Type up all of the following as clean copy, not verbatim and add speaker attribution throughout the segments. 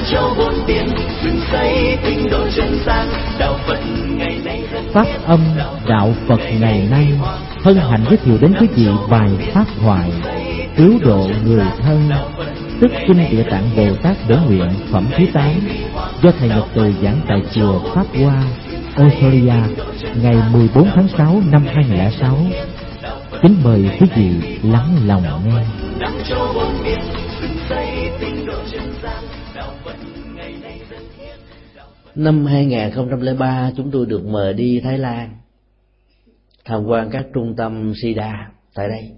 Speaker 1: châu bốn biển dựng xây tinh độ chân gian. Đạo Phật ngày nay
Speaker 2: Pháp âm đạo Phật ngày nay hân hạnh giới thiệu đến quý vị bài pháp thoại cứu độ người thân, tức kinh Địa Tạng Bồ Tát Bổ Nguyện phẩm thứ 8 do thầy Nhật Từ giảng tại chùa Pháp Hoa, Australia ngày 14 tháng 6 năm 2006. Kính mời quý vị lắng lòng nghe.
Speaker 3: Năm 2003 chúng tôi được mời đi Thái Lan tham quan các trung tâm Siddha tại đây.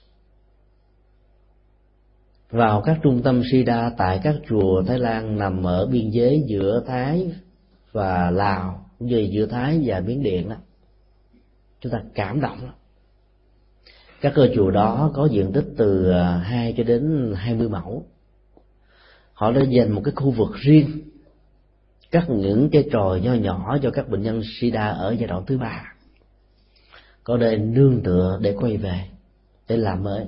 Speaker 3: Vào các trung tâm Siddha tại các chùa Thái Lan nằm ở biên giới giữa Thái và Lào, cũng như giữa Thái và Miến Điện đó, chúng ta cảm động lắm. Các ngôi chùa đó có diện tích từ 2 cho đến 20 mẫu. Họ đã dành một cái khu vực riêng, cắt những cái tròi nho nhỏ cho các bệnh nhân Sida ở giai đoạn thứ 3, có nơi nương tựa để quay về, để làm mới.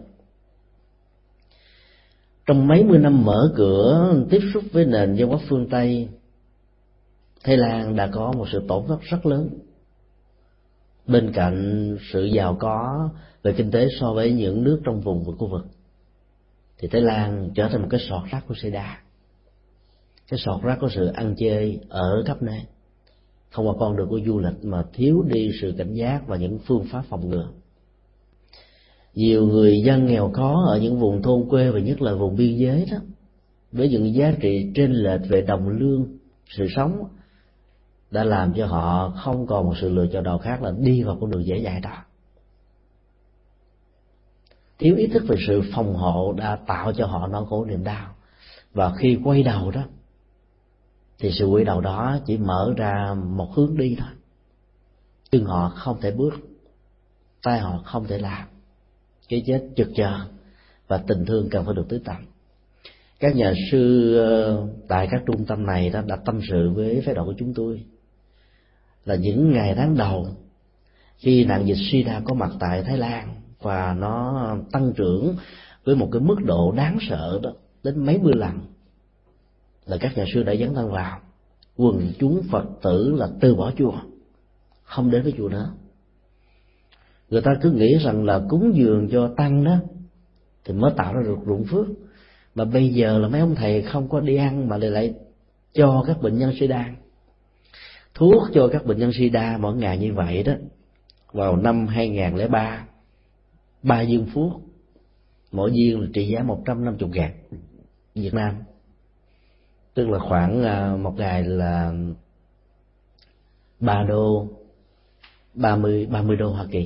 Speaker 3: Trong mấy mươi năm mở cửa tiếp xúc với nền văn hóa phương Tây, Thái Lan đã có một sự tổn thất rất lớn. Bên cạnh sự giàu có về kinh tế so với những nước trong vùng và khu vực, thì Thái Lan trở thành một cái sọt rác của Sida, cái sọt rác của sự ăn chơi ở khắp nơi, không qua con đường của du lịch mà thiếu đi sự cảnh giác và những phương pháp phòng ngừa. Nhiều người dân nghèo khó ở những vùng thôn quê và nhất là vùng biên giới đó, với những giá trị chênh lệch về đồng lương, sự sống, đã làm cho họ không còn một sự lựa chọn nào khác là đi vào con đường dễ dãi đó. Thiếu ý thức về sự phòng hộ đã tạo cho họ nỗi khổ niềm đau, và khi quay đầu đó thì sự quay đầu đó chỉ mở ra một hướng đi thôi. Chân họ không thể bước, tay họ không thể làm, cái chết chực chờ và tình thương cần phải được tưới tặng. Các nhà sư tại các trung tâm này đã tâm sự với phái đoàn của chúng tôi là những ngày tháng đầu khi nạn dịch Sida có mặt tại Thái Lan và nó tăng trưởng với một cái mức độ đáng sợ đó đến mấy mươi lần, là các nhà sư đã dấn thân vào. Quần chúng Phật tử là từ bỏ chùa, không đến với chùa nữa. Người ta cứ nghĩ rằng là cúng dường cho tăng đó thì mới tạo ra được ruộng phước, mà bây giờ là mấy ông thầy không có đi ăn mà lại cho các bệnh nhân Sida thuốc, cho các bệnh nhân Sida mỗi ngày như vậy đó. Vào năm 2003, 3 viên thuốc, mỗi viên là trị giá 150.000 Việt Nam, tức là khoảng một ngày là 30 đô Hoa Kỳ.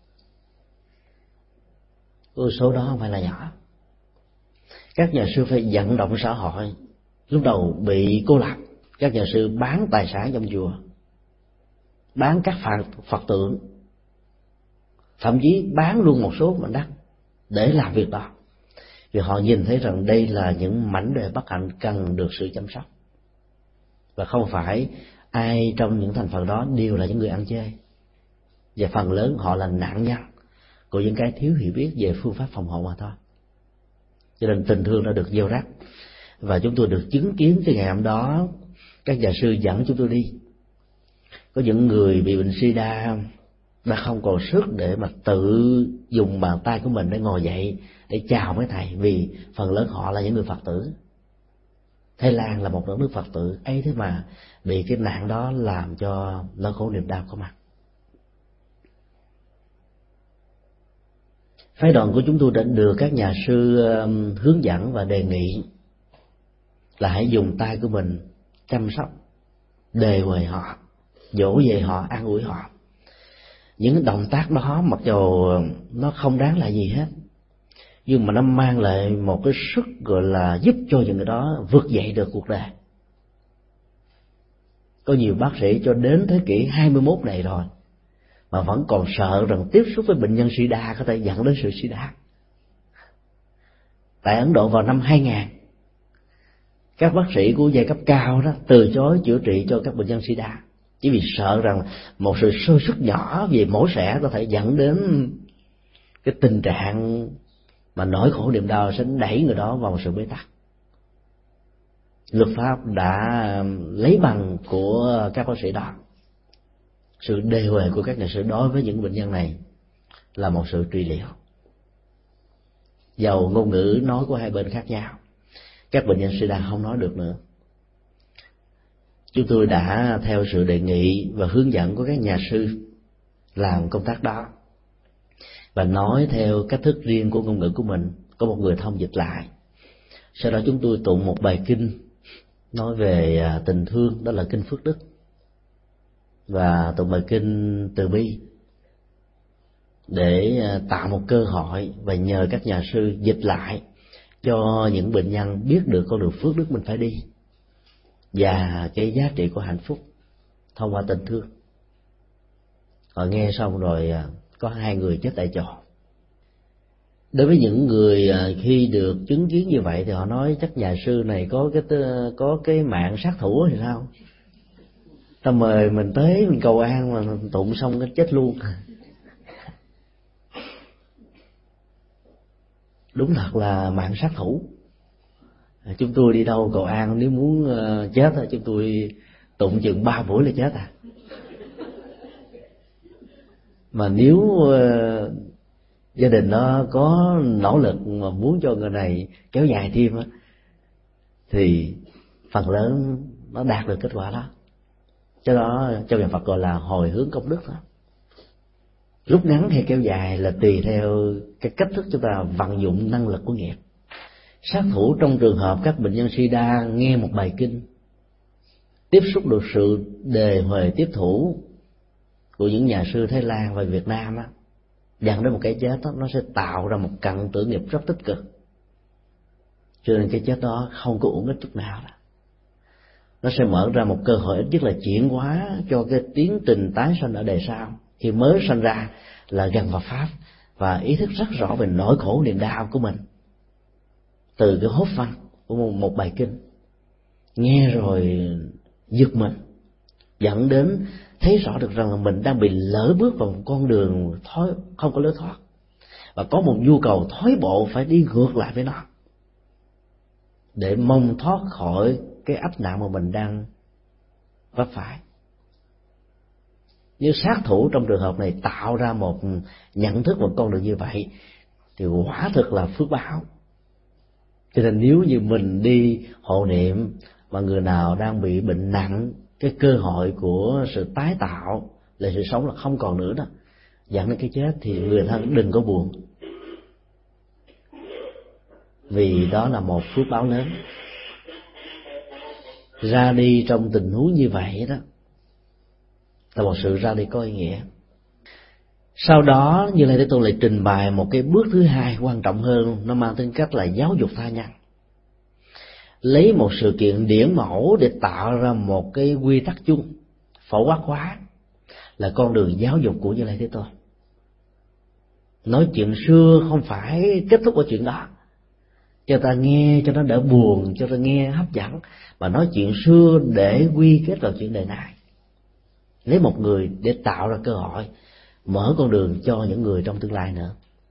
Speaker 3: Con số đó không phải là nhỏ. Các nhà sư phải vận động xã hội. Lúc đầu bị cô lập, các nhà sư bán tài sản trong chùa, bán các Phật tượng, thậm chí bán luôn một số mảnh đất để làm việc đó, vì họ nhìn thấy rằng đây là những mảnh đời bất hạnh cần được sự chăm sóc, và không phải ai trong những thành phần đó đều là những người ăn chơi, và phần lớn họ là nạn nhân của những cái thiếu hiểu biết về phương pháp phòng hộ mà thôi. Cho nên tình thương đã được gieo rắc, và chúng tôi được chứng kiến cái ngày hôm đó. Các nhà sư dẫn chúng tôi đi, có những người bị bệnh Sida đã không còn sức để mà tự dùng bàn tay của mình để ngồi dậy để chào mấy thầy, vì phần lớn họ là những người Phật tử. Thái Lan là một đất nước Phật tử ấy, thế mà bị cái nạn đó làm cho nỗi khổ niềm đau có mặt. Phái đoàn của chúng tôi đã được các nhà sư hướng dẫn và đề nghị là hãy dùng tay của mình chăm sóc, đề huề họ, dỗ về họ, an ủi họ. Những động tác đó mặc dù nó không đáng là gì hết, nhưng mà nó mang lại một cái sức gọi là giúp cho những người đó vượt dậy được cuộc đời. Có nhiều bác sĩ cho đến thế kỷ 21 này rồi mà vẫn còn sợ rằng tiếp xúc với bệnh nhân Sida có thể dẫn đến sự Sida. Tại Ấn Độ vào năm 2000, các bác sĩ của giai cấp cao đó từ chối chữa trị cho các bệnh nhân Sida, chỉ vì sợ rằng một sự sơ suất nhỏ về mổ xẻ có thể dẫn đến cái tình trạng mà nỗi khổ niềm đau sẽ đẩy người đó vào một sự bế tắc. luật pháp đã lấy bằng của các bác sĩ đó. Sự đề huề của các nhà sư đối với những bệnh nhân này là một sự trị liệu, dầu ngôn ngữ nói của hai bên khác nhau. Các bệnh nhân sida không nói được nữa. Chúng tôi đã theo sự đề nghị và hướng dẫn của các nhà sư làm công tác đó, và nói theo cách thức riêng của ngôn ngữ của mình, có một người thông dịch lại. Sau đó chúng tôi tụng một bài kinh nói về tình thương, đó là kinh Phước Đức, và tụng bài kinh Từ Bi, để tạo một cơ hội và nhờ các nhà sư dịch lại cho những bệnh nhân biết được con đường phước đức mình phải đi và cái giá trị của hạnh phúc thông qua tình thương. Họ nghe xong rồi có 2 người chết tại chỗ. Đối với những người khi được chứng kiến như vậy thì họ nói chắc nhà sư này có cái mạng sát thủ thì sao? Ta mời mình tới mình cầu an mà tụng xong cái chết luôn. Đúng thật là mạng sát thủ. Chúng tôi đi đâu cầu an nếu muốn chết chúng tôi tụng chừng 3 buổi là chết à. Mà nếu gia đình nó có nỗ lực mà muốn cho người này kéo dài thêm thì phần lớn nó đạt được kết quả đó. Cho đó trong nhà Phật gọi là hồi hướng công đức đó. Rút ngắn hay kéo dài là tùy theo cái cách thức chúng ta vận dụng năng lực của nghiệp. Sát thủ trong trường hợp các bệnh nhân sida nghe một bài kinh, tiếp xúc được sự đề huề tiếp thủ của những nhà sư Thái Lan và Việt Nam á, dẫn đến một cái chết đó, nó sẽ tạo ra một cận tử nghiệp rất tích cực. Cho nên cái chết đó không có uổng ích chút nào đó. Nó sẽ mở ra một cơ hội ít nhất là chuyển hóa cho cái tiến trình tái sanh ở đời sau. Khi mới sanh ra là gần vào Pháp và ý thức rất rõ về nỗi khổ niềm đau của mình từ cái hốt văn của một bài kinh, nghe rồi giật mình, dẫn đến thấy rõ được rằng là mình đang bị lỡ bước vào một con đường không có lối thoát, và có một nhu cầu thoái bộ phải đi ngược lại với nó để mong thoát khỏi cái ách nạn mà mình đang vấp phải. Nếu sát thủ trong trường hợp này tạo ra một nhận thức một con đường như vậy thì quả thực là phước báo. Cho nên nếu như mình đi hộ niệm mà người nào đang bị bệnh nặng, cái cơ hội của sự tái tạo lại sự sống là không còn nữa đó, dẫn đến cái chết, thì người thân đừng có buồn, vì đó là một phước báo lớn. Ra đi trong tình huống như vậy đó là một sự ra đi có ý nghĩa. Sau đó Như Lai Thế Tôn lại trình bày một cái bước thứ hai quan trọng hơn, nó mang tính cách là giáo dục tha nhân, lấy một sự kiện điển mẫu để tạo ra một cái quy tắc chung phổ quát hóa, là con đường giáo dục của Như Lai Thế Tôn. Nói chuyện xưa không phải kết thúc ở chuyện đó, cho ta nghe cho nó đỡ buồn, cho ta nghe hấp dẫn, mà nói chuyện xưa để quy kết vào chuyện đời này, lấy một người để tạo ra cơ hội mở con đường cho những người trong tương lai nữa.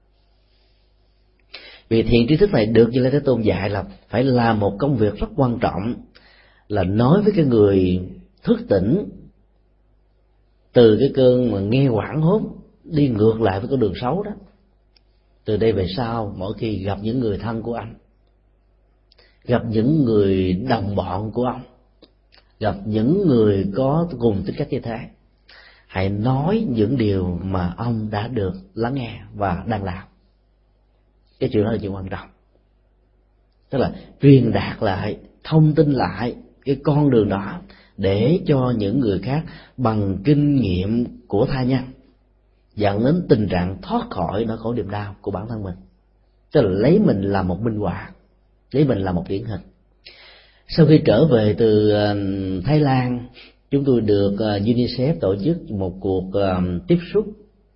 Speaker 3: Vì thiện tri thức này được Như Lai Thế Tôn dạy là phải làm một công việc rất quan trọng, là nói với cái người thức tỉnh từ cái cơn mà nghe hoảng hốt đi ngược lại với con đường xấu đó. Từ đây về sau, mỗi khi gặp những người thân của anh, gặp những người đồng bọn của ông, gặp những người có cùng tính cách như thế, hãy nói những điều mà ông đã được lắng nghe và đang làm. Cái chuyện đó là chuyện quan trọng. Tức là truyền đạt lại, thông tin lại cái con đường đó để cho những người khác bằng kinh nghiệm của tha nhân dẫn đến tình trạng thoát khỏi nỗi khổ niềm đau của bản thân mình. Tức là lấy mình làm một minh họa, lấy mình làm một điển hình. Sau khi trở về từ Thái Lan, chúng tôi được UNICEF tổ chức một cuộc tiếp xúc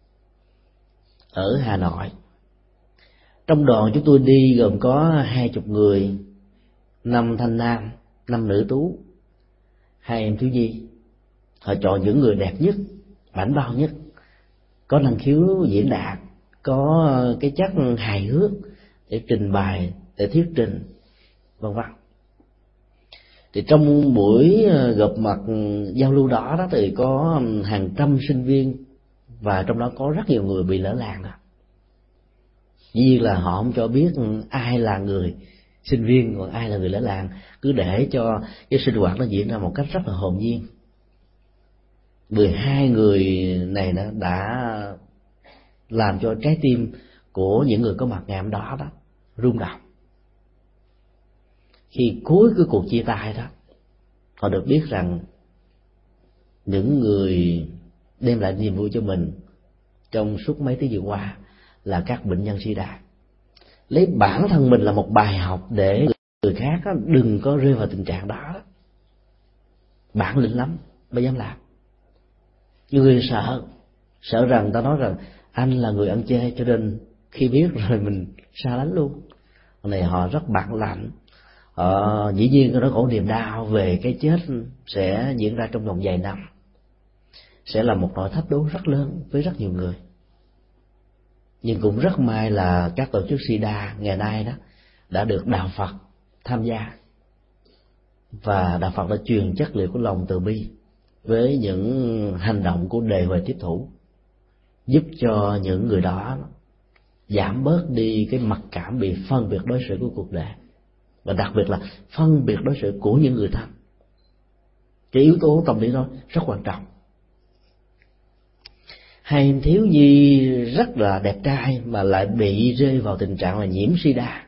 Speaker 3: ở Hà Nội. Trong đoàn chúng tôi đi gồm có 20 người, 5 thanh nam, 5 nữ tú, 2 em thiếu nhi. Họ chọn những người đẹp nhất, bảnh bao nhất, có năng khiếu diễn đạt, có cái chất hài hước để trình bày, để thuyết trình, vân vân. Thì trong buổi gặp mặt giao lưu đó thì có hàng trăm sinh viên, và trong đó có rất nhiều người bị lỡ làng đó. Dĩ nhiên là họ không cho biết ai là người sinh viên còn ai là người lỡ làng, cứ để cho cái sinh hoạt nó diễn ra một cách rất là hồn nhiên. 12 người này đã làm cho trái tim của những người có mặt ngày hôm đó rung động. Khi cuối cái cuộc chia tay đó, họ được biết rằng những người đem lại niềm vui cho mình trong suốt mấy tiếng vừa qua là các bệnh nhân SIDA. Lấy bản thân mình là một bài học để người khác đừng có rơi vào tình trạng đó. Bản lĩnh lắm mới dám làm. Nhiều người sợ rằng ta nói rằng anh là người ăn chê, cho nên khi biết rồi mình xa lánh luôn. Còn này họ rất bản lĩnh. Dĩ nhiên nó khổ niềm đau về cái chết sẽ diễn ra trong vòng vài năm, sẽ là một nỗi thách đố rất lớn với rất nhiều người. Nhưng cũng rất may là các tổ chức SIDA ngày nay đã được đạo Phật tham gia, và đạo Phật đã truyền chất liệu của lòng từ bi với những hành động của đề huệ tiếp thủ, giúp cho những người đó giảm bớt đi cái mặc cảm bị phân biệt đối xử của cuộc đời, và đặc biệt là phân biệt đối xử của những người thân. Cái yếu tố tâm lý đó rất quan trọng. Hai thiếu nhi rất là đẹp trai mà lại bị rơi vào tình trạng là nhiễm SIDA,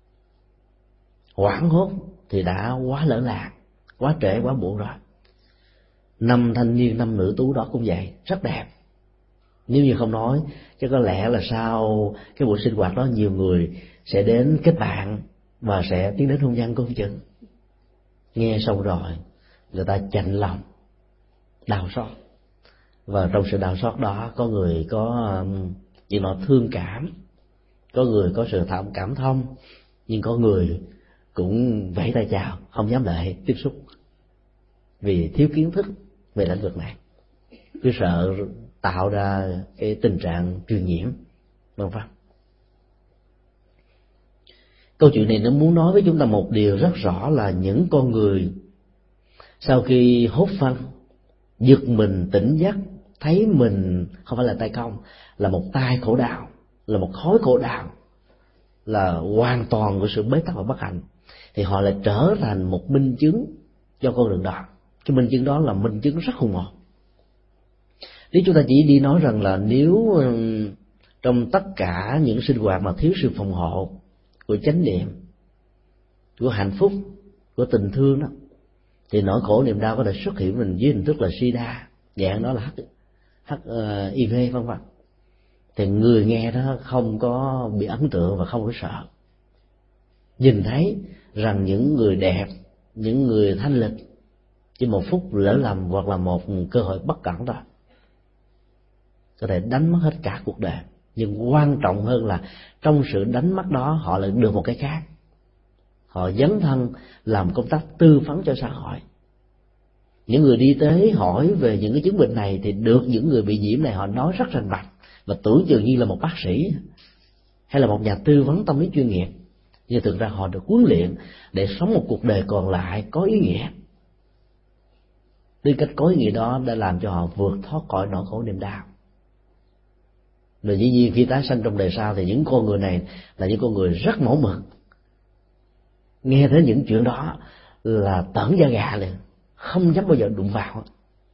Speaker 3: hoảng hốt thì đã quá lỡ làng, quá trễ, quá muộn rồi. 5 thanh niên 5 nữ tú đó cũng vậy, rất đẹp. Nếu như không nói, chứ có lẽ là sau cái buổi sinh hoạt đó nhiều người sẽ đến kết bạn và sẽ tiến đến hôn nhân cũng không chừng. Nghe xong rồi người ta chạnh lòng, đau xót, và trong sự đau xót đó có người có những nỗi thương cảm, có người có sự cảm thông, nhưng có người cũng vẫy tay chào, không dám lại tiếp xúc vì thiếu kiến thức về lĩnh vực này, cứ sợ tạo ra cái tình trạng truyền nhiễm, vân vân. Câu chuyện này nó muốn nói với chúng ta một điều rất rõ là những con người sau khi hốt phân, giật mình tỉnh giấc, thấy mình không phải là tay không, là một tai khổ đau, là một khối khổ đau, là hoàn toàn của sự bế tắc và bất hạnh, thì họ lại trở thành một minh chứng cho con đường đó. Cái minh chứng đó là minh chứng rất hùng hồn. Nếu chúng ta chỉ đi nói rằng là nếu trong tất cả những sinh hoạt mà thiếu sự phòng hộ của chánh niệm, của hạnh phúc, của tình thương đó, thì nỗi khổ niềm đau có thể xuất hiện mình dưới hình thức là SIDA, dạng đó là HIV vân vân, thì người nghe đó không có bị ấn tượng và không có sợ. Nhìn thấy rằng những người đẹp, những người thanh lịch, chỉ một phút lỡ lầm hoặc là một cơ hội bất cẩn đó có thể đánh mất hết cả cuộc đời. Nhưng quan trọng hơn là trong sự đánh mất đó họ lại được một cái khác, họ dấn thân làm công tác tư vấn cho xã hội. Những người đi tới hỏi về những cái chứng bệnh này thì được những người bị nhiễm này họ nói rất rành mạch, và tưởng chừng như là một bác sĩ hay là một nhà tư vấn tâm lý chuyên nghiệp, nhưng thực ra họ được huấn luyện để sống một cuộc đời còn lại có ý nghĩa. Tư cách có ý nghĩa đó đã làm cho họ vượt thoát khỏi nỗi khổ niềm đau. Rồi dĩ nhiên khi tái sanh trong đời sau thì những con người này là những con người rất mẫu mực, nghe thấy những chuyện đó là tởn da gà liền, không dám bao giờ đụng vào.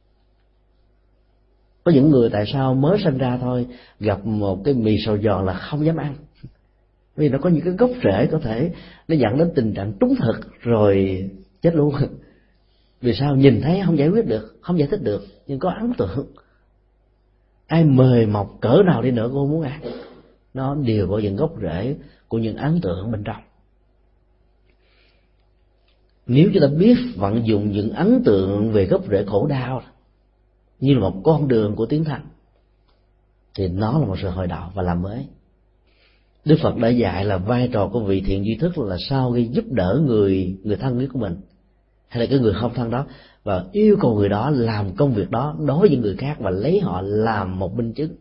Speaker 3: Có những người tại sao mới sinh ra thôi gặp một cái mì xào giòn là không dám ăn, vì nó có những cái gốc rễ có thể nó dẫn đến tình trạng trúng thực rồi chết luôn. Vì sao? Nhìn thấy không giải quyết được, không giải thích được, nhưng có ấn tượng. Ai mời mọc cỡ nào đi nữa cũng không muốn ăn. Nó đều có những gốc rễ của những ấn tượng bên trong. Nếu chúng ta biết vận dụng những ấn tượng về gốc rễ khổ đau như là một con đường của tiến thân, thì nó là một sự hồi đạo và làm mới. Đức Phật đã dạy là vai trò của vị thiện duy thức là sau khi giúp đỡ người thân của mình hay là cái người không thân đó, và yêu cầu người đó làm công việc đó đối với những người khác và lấy họ làm một minh chứng.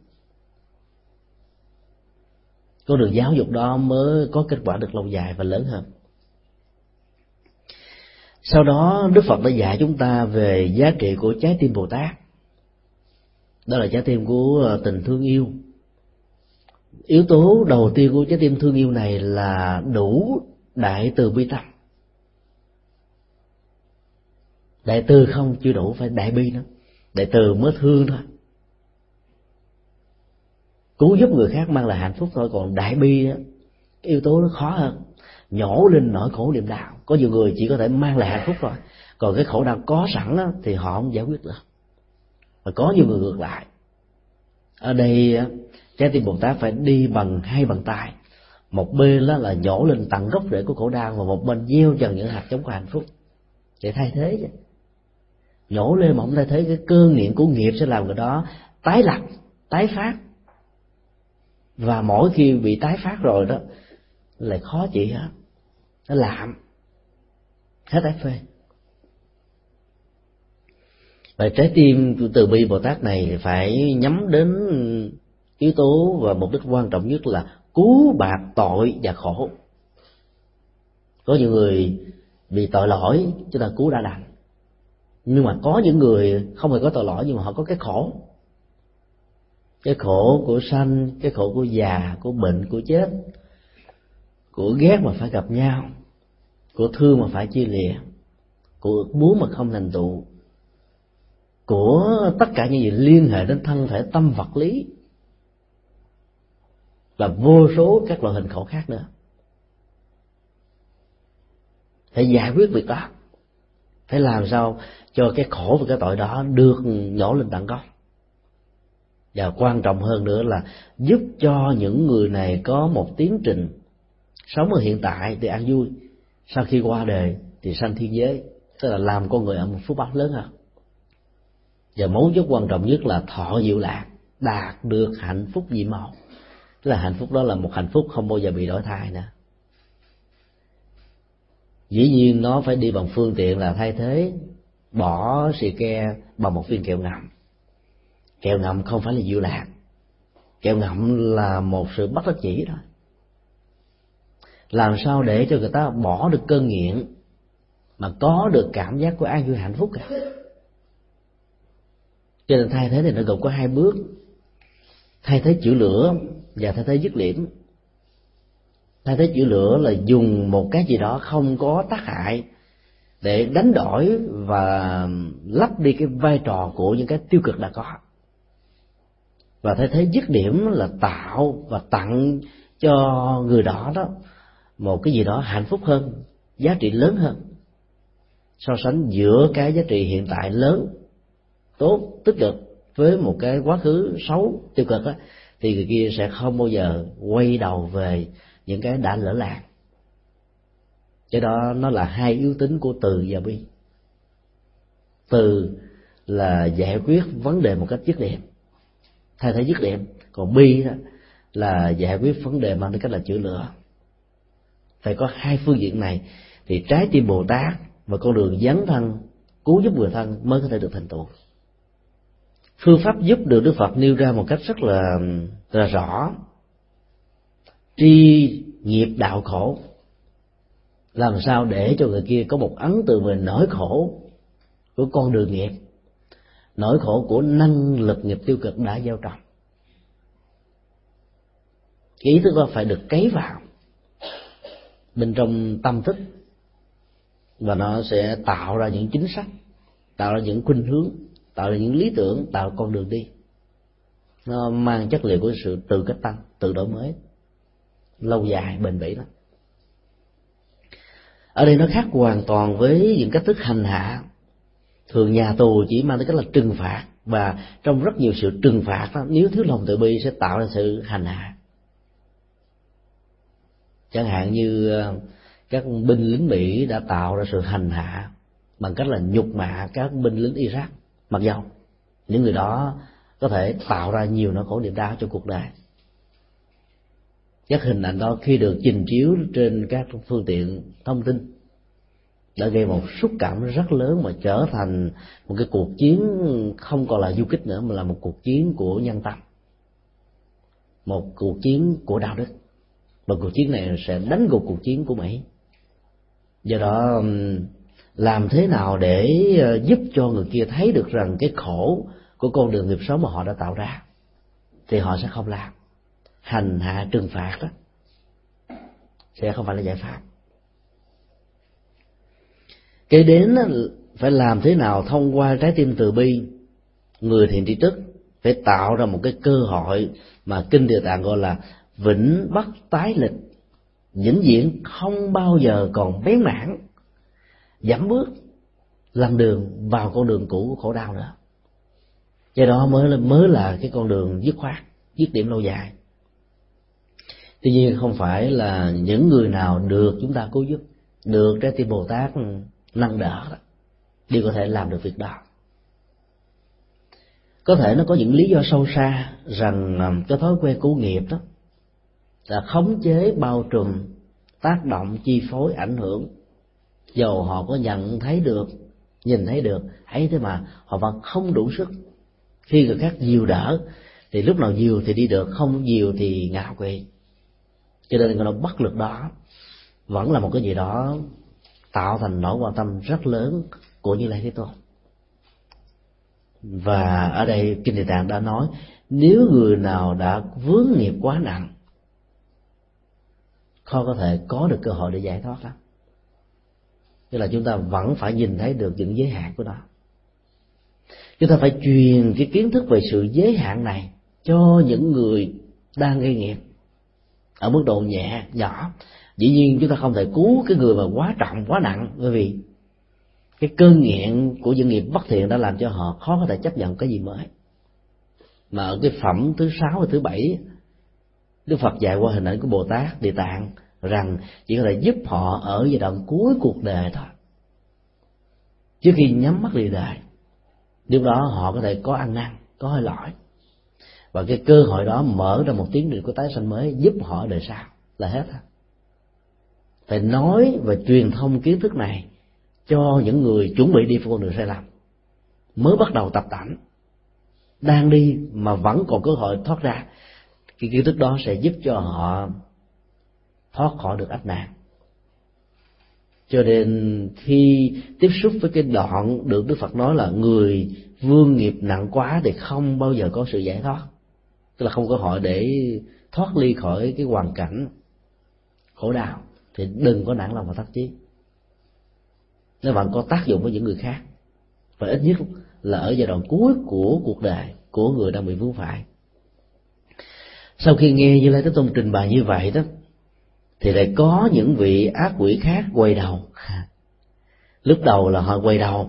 Speaker 3: Con đường giáo dục đó mới có kết quả được lâu dài và lớn hơn. Sau đó Đức Phật đã dạy chúng ta về giá trị của trái tim Bồ Tát. Đó là trái tim của tình thương yêu. Yếu tố đầu tiên của trái tim thương yêu này là đủ đại từ bi tâm. Đại từ không chưa đủ, phải đại bi nữa. Đại từ mới thương thôi. Cứu giúp người khác mang lại hạnh phúc thôi, còn đại bi đó, yếu tố nó khó hơn. Nhổ lên nỗi khổ niềm đau. Có nhiều người chỉ có thể mang lại hạnh phúc thôi, còn cái khổ đau có sẵn đó, thì họ không giải quyết được. Và có nhiều người ngược lại. Ở đây trái tim Bồ Tát phải đi bằng hai bàn tay. Một bên đó là nhổ lên tận gốc rễ của khổ đau, và một bên gieo dần những hạt giống của hạnh phúc để thay thế chứ. Nhổ lên mà không thay thế, cái cơn nghiện của nghiệp sẽ làm người đó tái lập, tái phát. Và mỗi khi bị tái phát rồi đó lại khó trị hết, nó làm hết ái phê. Và trái tim từ bi Bồ Tát này phải nhắm đến yếu tố và mục đích quan trọng nhất là cứu bạc tội và khổ. Có nhiều người bị tội lỗi chúng ta cứu đã lành, nhưng mà có những người không hề có tội lỗi nhưng mà họ có cái khổ. Cái khổ của sanh, cái khổ của già, của bệnh, của chết, của ghét mà phải gặp nhau, của thương mà phải chia lìa, của muốn mà không thành tựu, của tất cả những gì liên hệ đến thân thể tâm vật lý, và vô số các loại hình khổ khác nữa. Phải giải quyết việc đó, phải làm sao cho cái khổ và cái tội đó được nhổ lên tận gốc. Và quan trọng hơn nữa là giúp cho những người này có một tiến trình sống ở hiện tại thì an vui, sau khi qua đời thì sanh thiên giới, tức là làm con người ở một phước báo lớn hơn. Và mấu chốt quan trọng nhất là thọ diệu lạc, đạt được hạnh phúc nhiệm màu. Tức là hạnh phúc đó là một hạnh phúc không bao giờ bị đổi thay nữa. Dĩ nhiên nó phải đi bằng phương tiện là thay thế bỏ xì ke bằng một viên kẹo ngậm. Kẹo ngậm không phải là diệu lạc, kẹo ngậm là một sự bất đắc dĩ thôi. Làm sao để cho người ta bỏ được cơn nghiện mà có được cảm giác của an vui hạnh phúc cả. Cho nên thay thế thì nó gồm có hai bước: thay thế chữa lửa và thay thế dứt liễm. Thay thế chữa lửa là dùng một cái gì đó không có tác hại để đánh đổi và lấp đi cái vai trò của những cái tiêu cực đã có. Và thay thế dứt điểm là tạo và tặng cho người đó một cái gì đó hạnh phúc hơn, giá trị lớn hơn, so sánh giữa cái giá trị hiện tại lớn, tốt, tích cực với một cái quá khứ xấu, tiêu cực thì người kia sẽ không bao giờ quay đầu về những cái đã lỡ làng. Cái đó nó là hai yếu tính của từ và bi. Từ là giải quyết vấn đề một cách dứt điểm, thay thế dứt điểm, còn bi đó là giải quyết vấn đề bằng cách là chữa lửa. Phải có hai phương diện này thì trái tim Bồ Tát và con đường dấn thân cứu giúp người thân mới có thể được thành tựu. Phương pháp giúp được Đức Phật nêu ra một cách rất là rõ: tri nghiệp đạo khổ. Làm sao để cho người kia có một ấn tượng về nỗi khổ của con đường nghiệp, nỗi khổ của năng lực nghiệp tiêu cực đã gieo trồng. Cái ý thức đó phải được cấy vào bên trong tâm thức, và nó sẽ tạo ra những chính sách, tạo ra những khuynh hướng, tạo ra những lý tưởng, tạo con đường đi. Nó mang chất liệu của sự tự cách tăng, tự đổi mới, lâu dài, bền bỉ lắm. Ở đây nó khác hoàn toàn với những cách thức hành hạ. Thường nhà tù chỉ mang tới cách là trừng phạt, và trong rất nhiều sự trừng phạt đó, nếu thiếu lòng từ bi sẽ tạo ra sự hành hạ. Chẳng hạn như các binh lính Mỹ đã tạo ra sự hành hạ bằng cách là nhục mạ các binh lính Iraq, mặc dầu những người đó có thể tạo ra nhiều nỗi khổ niềm đau cho cuộc đời. Các hình ảnh đó khi được trình chiếu trên các phương tiện thông tin đã gây một xúc cảm rất lớn, mà trở thành một cái cuộc chiến không còn là du kích nữa, mà là một cuộc chiến của nhân tâm, một cuộc chiến của đạo đức. Và cuộc chiến này sẽ đánh gục cuộc chiến của Mỹ. Do đó làm thế nào để giúp cho người kia thấy được rằng cái khổ của con đường nghiệp xấu mà họ đã tạo ra, thì họ sẽ không làm. Hành hạ trừng phạt đó sẽ không phải là giải pháp. Kế đến phải làm thế nào thông qua trái tim từ bi, người thiện tri thức phải tạo ra một cái cơ hội mà Kinh Địa Tạng gọi là vĩnh bất tái lịch, vĩnh viễn không bao giờ còn bén mảng dẫm bước lầm đường vào con đường cũ của khổ đau nữa. Do đó mới là cái con đường dứt khoát, dứt điểm lâu dài. Tuy nhiên không phải là những người nào được chúng ta cứu giúp, được trái tim Bồ Tát nâng đỡ đó, đều có thể làm được việc đó. Có thể nó có những lý do sâu xa rằng cái thói quen của nghiệp đó là khống chế, bao trùm, tác động, chi phối, ảnh hưởng. Dầu họ có nhận thấy được, nhìn thấy được, ấy thế mà họ vẫn không đủ sức. Khi người khác dìu đỡ thì lúc nào dìu thì đi được, không dìu thì ngã quỵ. Cho nên cái bất lực đó vẫn là một cái gì đó tạo thành nỗi quan tâm rất lớn của Như Lai Thế Tôn. Và ở đây Kinh Địa Tạng đã nói, nếu người nào đã vướng nghiệp quá nặng, khó có thể có được cơ hội để giải thoát lắm. Tức là chúng ta vẫn phải nhìn thấy được những giới hạn của nó. Chúng ta phải truyền cái kiến thức về sự giới hạn này cho những người đang gây nghiệp ở mức độ nhẹ, nhỏ. Dĩ nhiên chúng ta không thể cứu cái người mà quá trọng, quá nặng, bởi vì cái cơn nghiện của những nghiệp bất thiện đã làm cho họ khó có thể chấp nhận cái gì mới. Mà ở cái phẩm thứ 6 và thứ 7, Đức Phật dạy qua hình ảnh của Bồ Tát Địa Tạng rằng chỉ có thể giúp họ ở giai đoạn cuối cuộc đời thôi, trước khi nhắm mắt lìa đời. Lúc đó họ có thể có ăn năn, có hơi lỗi, và cái cơ hội đó mở ra một tiến trình của tái sanh mới, giúp họ đời sau là hết. Phải nói và truyền thông kiến thức này cho những người chuẩn bị đi vào con đường sai lầm, mới bắt đầu tập tành, đang đi mà vẫn còn cơ hội thoát ra. Cái kiến thức đó sẽ giúp cho họ thoát khỏi được ách nạn. Cho nên khi tiếp xúc với cái đoạn được Đức Phật nói là người vương nghiệp nặng quá thì không bao giờ có sự giải thoát, tức là không có cơ hội để thoát ly khỏi cái hoàn cảnh khổ đau, thì đừng có nản lòng và thất chí. Nó vẫn có tác dụng với những người khác, và ít nhất là ở giai đoạn cuối của cuộc đời của người đang bị vướng phải. Sau khi nghe Như Lai Thế Tôn trình bày như vậy đó, thì lại có những vị ác quỷ khác quay đầu. Lúc đầu là họ quay đầu,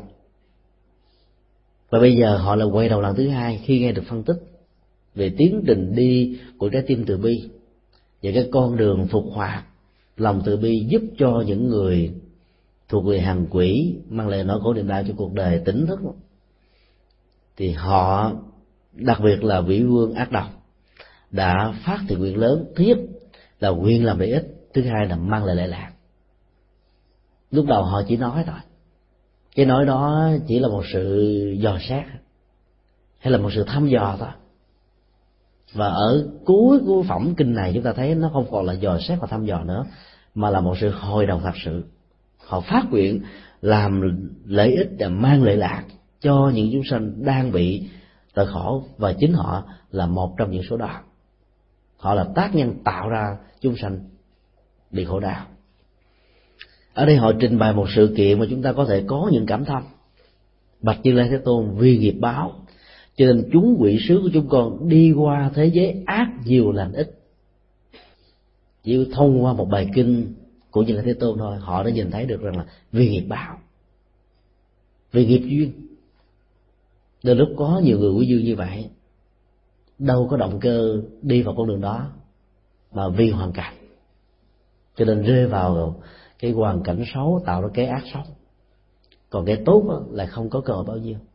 Speaker 3: và bây giờ họ là quay đầu lần thứ hai khi nghe được phân tích về tiến trình đi của trái tim từ bi và cái con đường phục hoạt lòng từ bi, giúp cho những người thuộc về hàng quỷ mang lại nỗi khổ niềm đau cho cuộc đời tỉnh thức. Thì họ, đặc biệt là vị vương ác độc, đã phát thiện nguyện lớn. Thứ nhất là nguyện làm lợi ích, thứ hai là mang lại lệ lạc. Lúc đầu họ chỉ nói thôi, cái nói đó chỉ là một sự dò xét hay là một sự thăm dò thôi. Và ở cuối của phẩm kinh này chúng ta thấy nó không còn là dò xét và thăm dò nữa, mà là một sự hồi đầu thật sự. Họ phát nguyện làm lợi ích và mang lợi lạc cho những chúng sanh đang bị tội khổ, và chính họ là một trong những số đó. Họ là tác nhân tạo ra chúng sanh bị khổ đau. Ở đây họ trình bày một sự kiện mà chúng ta có thể có những cảm thông. Bạch Như Lai Thế Tôn, vì nghiệp báo cho nên chúng quỷ sứ của chúng con đi qua thế giới ác nhiều lành ít. Chỉ thông qua một bài kinh của Như Lai Thế Tôn thôi, họ đã nhìn thấy được rằng là vì nghiệp báo, vì nghiệp duyên. Đến lúc có nhiều người quý duyên như vậy, đâu có động cơ đi vào con đường đó, mà vì hoàn cảnh, cho nên rơi vào cái hoàn cảnh xấu, tạo ra cái ác xấu. Còn cái tốt lại không có cơ hội bao nhiêu.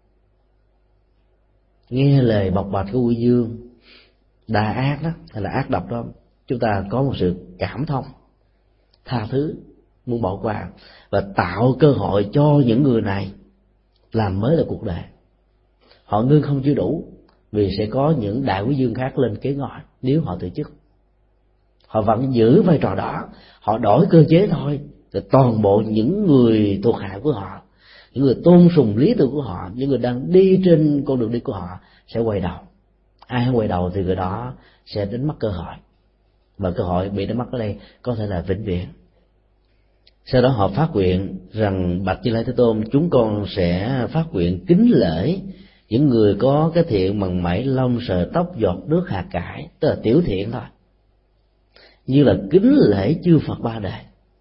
Speaker 3: Nghe lời bộc bạch của quý dương đa ác đó hay là ác độc đó, chúng ta có một sự cảm thông, tha thứ, muốn bỏ qua, và tạo cơ hội cho những người này làm mới là cuộc đời. Họ ngưng không chưa đủ, vì sẽ có những đại quý dương khác lên kế ngõi nếu họ từ chức. Họ vẫn giữ vai trò đó, họ đổi cơ chế thôi, thì toàn bộ những người thuộc hạ của họ, những người tôn sùng lý tưởng của họ, những người đang đi trên con đường đi của họ sẽ quay đầu. Ai quay đầu thì người đó sẽ đánh mất cơ hội, và cơ hội bị đánh mất ở đây có thể là vĩnh viễn. Sau đó họ phát nguyện rằng: bạch Như Lai Thế Tôn, chúng con sẽ phát nguyện kính lễ những người có cái thiện bằng mảy lông sợi tóc giọt nước hạt cải, tức là tiểu thiện thôi, như là kính lễ chư Phật ba đời.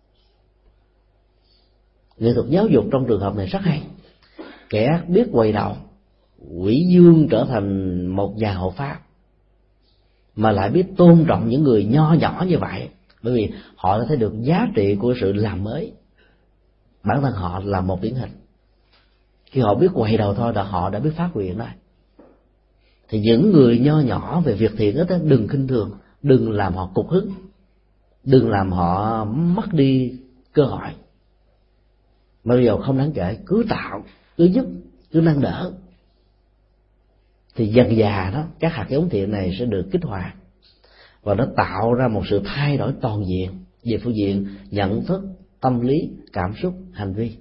Speaker 3: Nghệ thuật giáo dục trong trường hợp này rất hay. Kẻ ác biết quay đầu, quỷ dương trở thành một nhà hộ pháp, mà lại biết tôn trọng những người nho nhỏ như vậy, bởi vì họ đã thấy được giá trị của sự làm mới. Bản thân họ là một điển hình. Khi họ biết quay đầu thôi là họ đã biết phát nguyện rồi. Thì những người nho nhỏ về việc thiện đó, đừng khinh thường, đừng làm họ cục hứng, đừng làm họ mất đi cơ hội. Bây giờ không đáng kể, cứ tạo, cứ giúp, cứ nâng đỡ, thì dần dà đó các hạt giống thiện này sẽ được kích hoạt, và nó tạo ra một sự thay đổi toàn diện về phương diện nhận thức, tâm lý, cảm xúc, hành vi.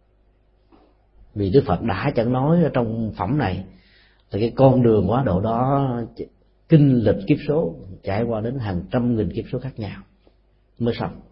Speaker 3: Vì Đức Phật đã chẳng nói ở trong phẩm này là cái con đường quá độ đó kinh lịch kiếp số, trải qua đến hàng trăm nghìn kiếp số khác nhau mới xong.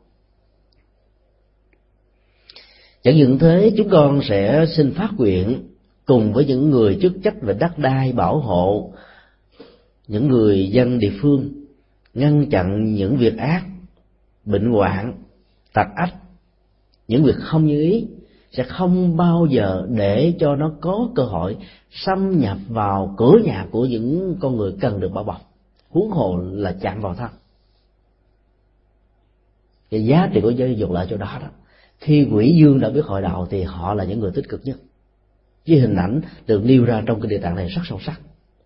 Speaker 3: Chẳng những thế, chúng con sẽ xin phát nguyện cùng với những người chức trách về đất đai bảo hộ những người dân địa phương, ngăn chặn những việc ác, bệnh hoạn, tật ách, những việc không như ý, sẽ không bao giờ để cho nó có cơ hội xâm nhập vào cửa nhà của những con người cần được bảo bọc, huống hồ là chạm vào thân. Cái giá trị của giáo dục là ở chỗ đó đó. Khi quỷ dương đã biết hội đầu thì họ là những người tích cực nhất. Với hình ảnh được nêu ra trong cái địa tạng này rất sâu sắc.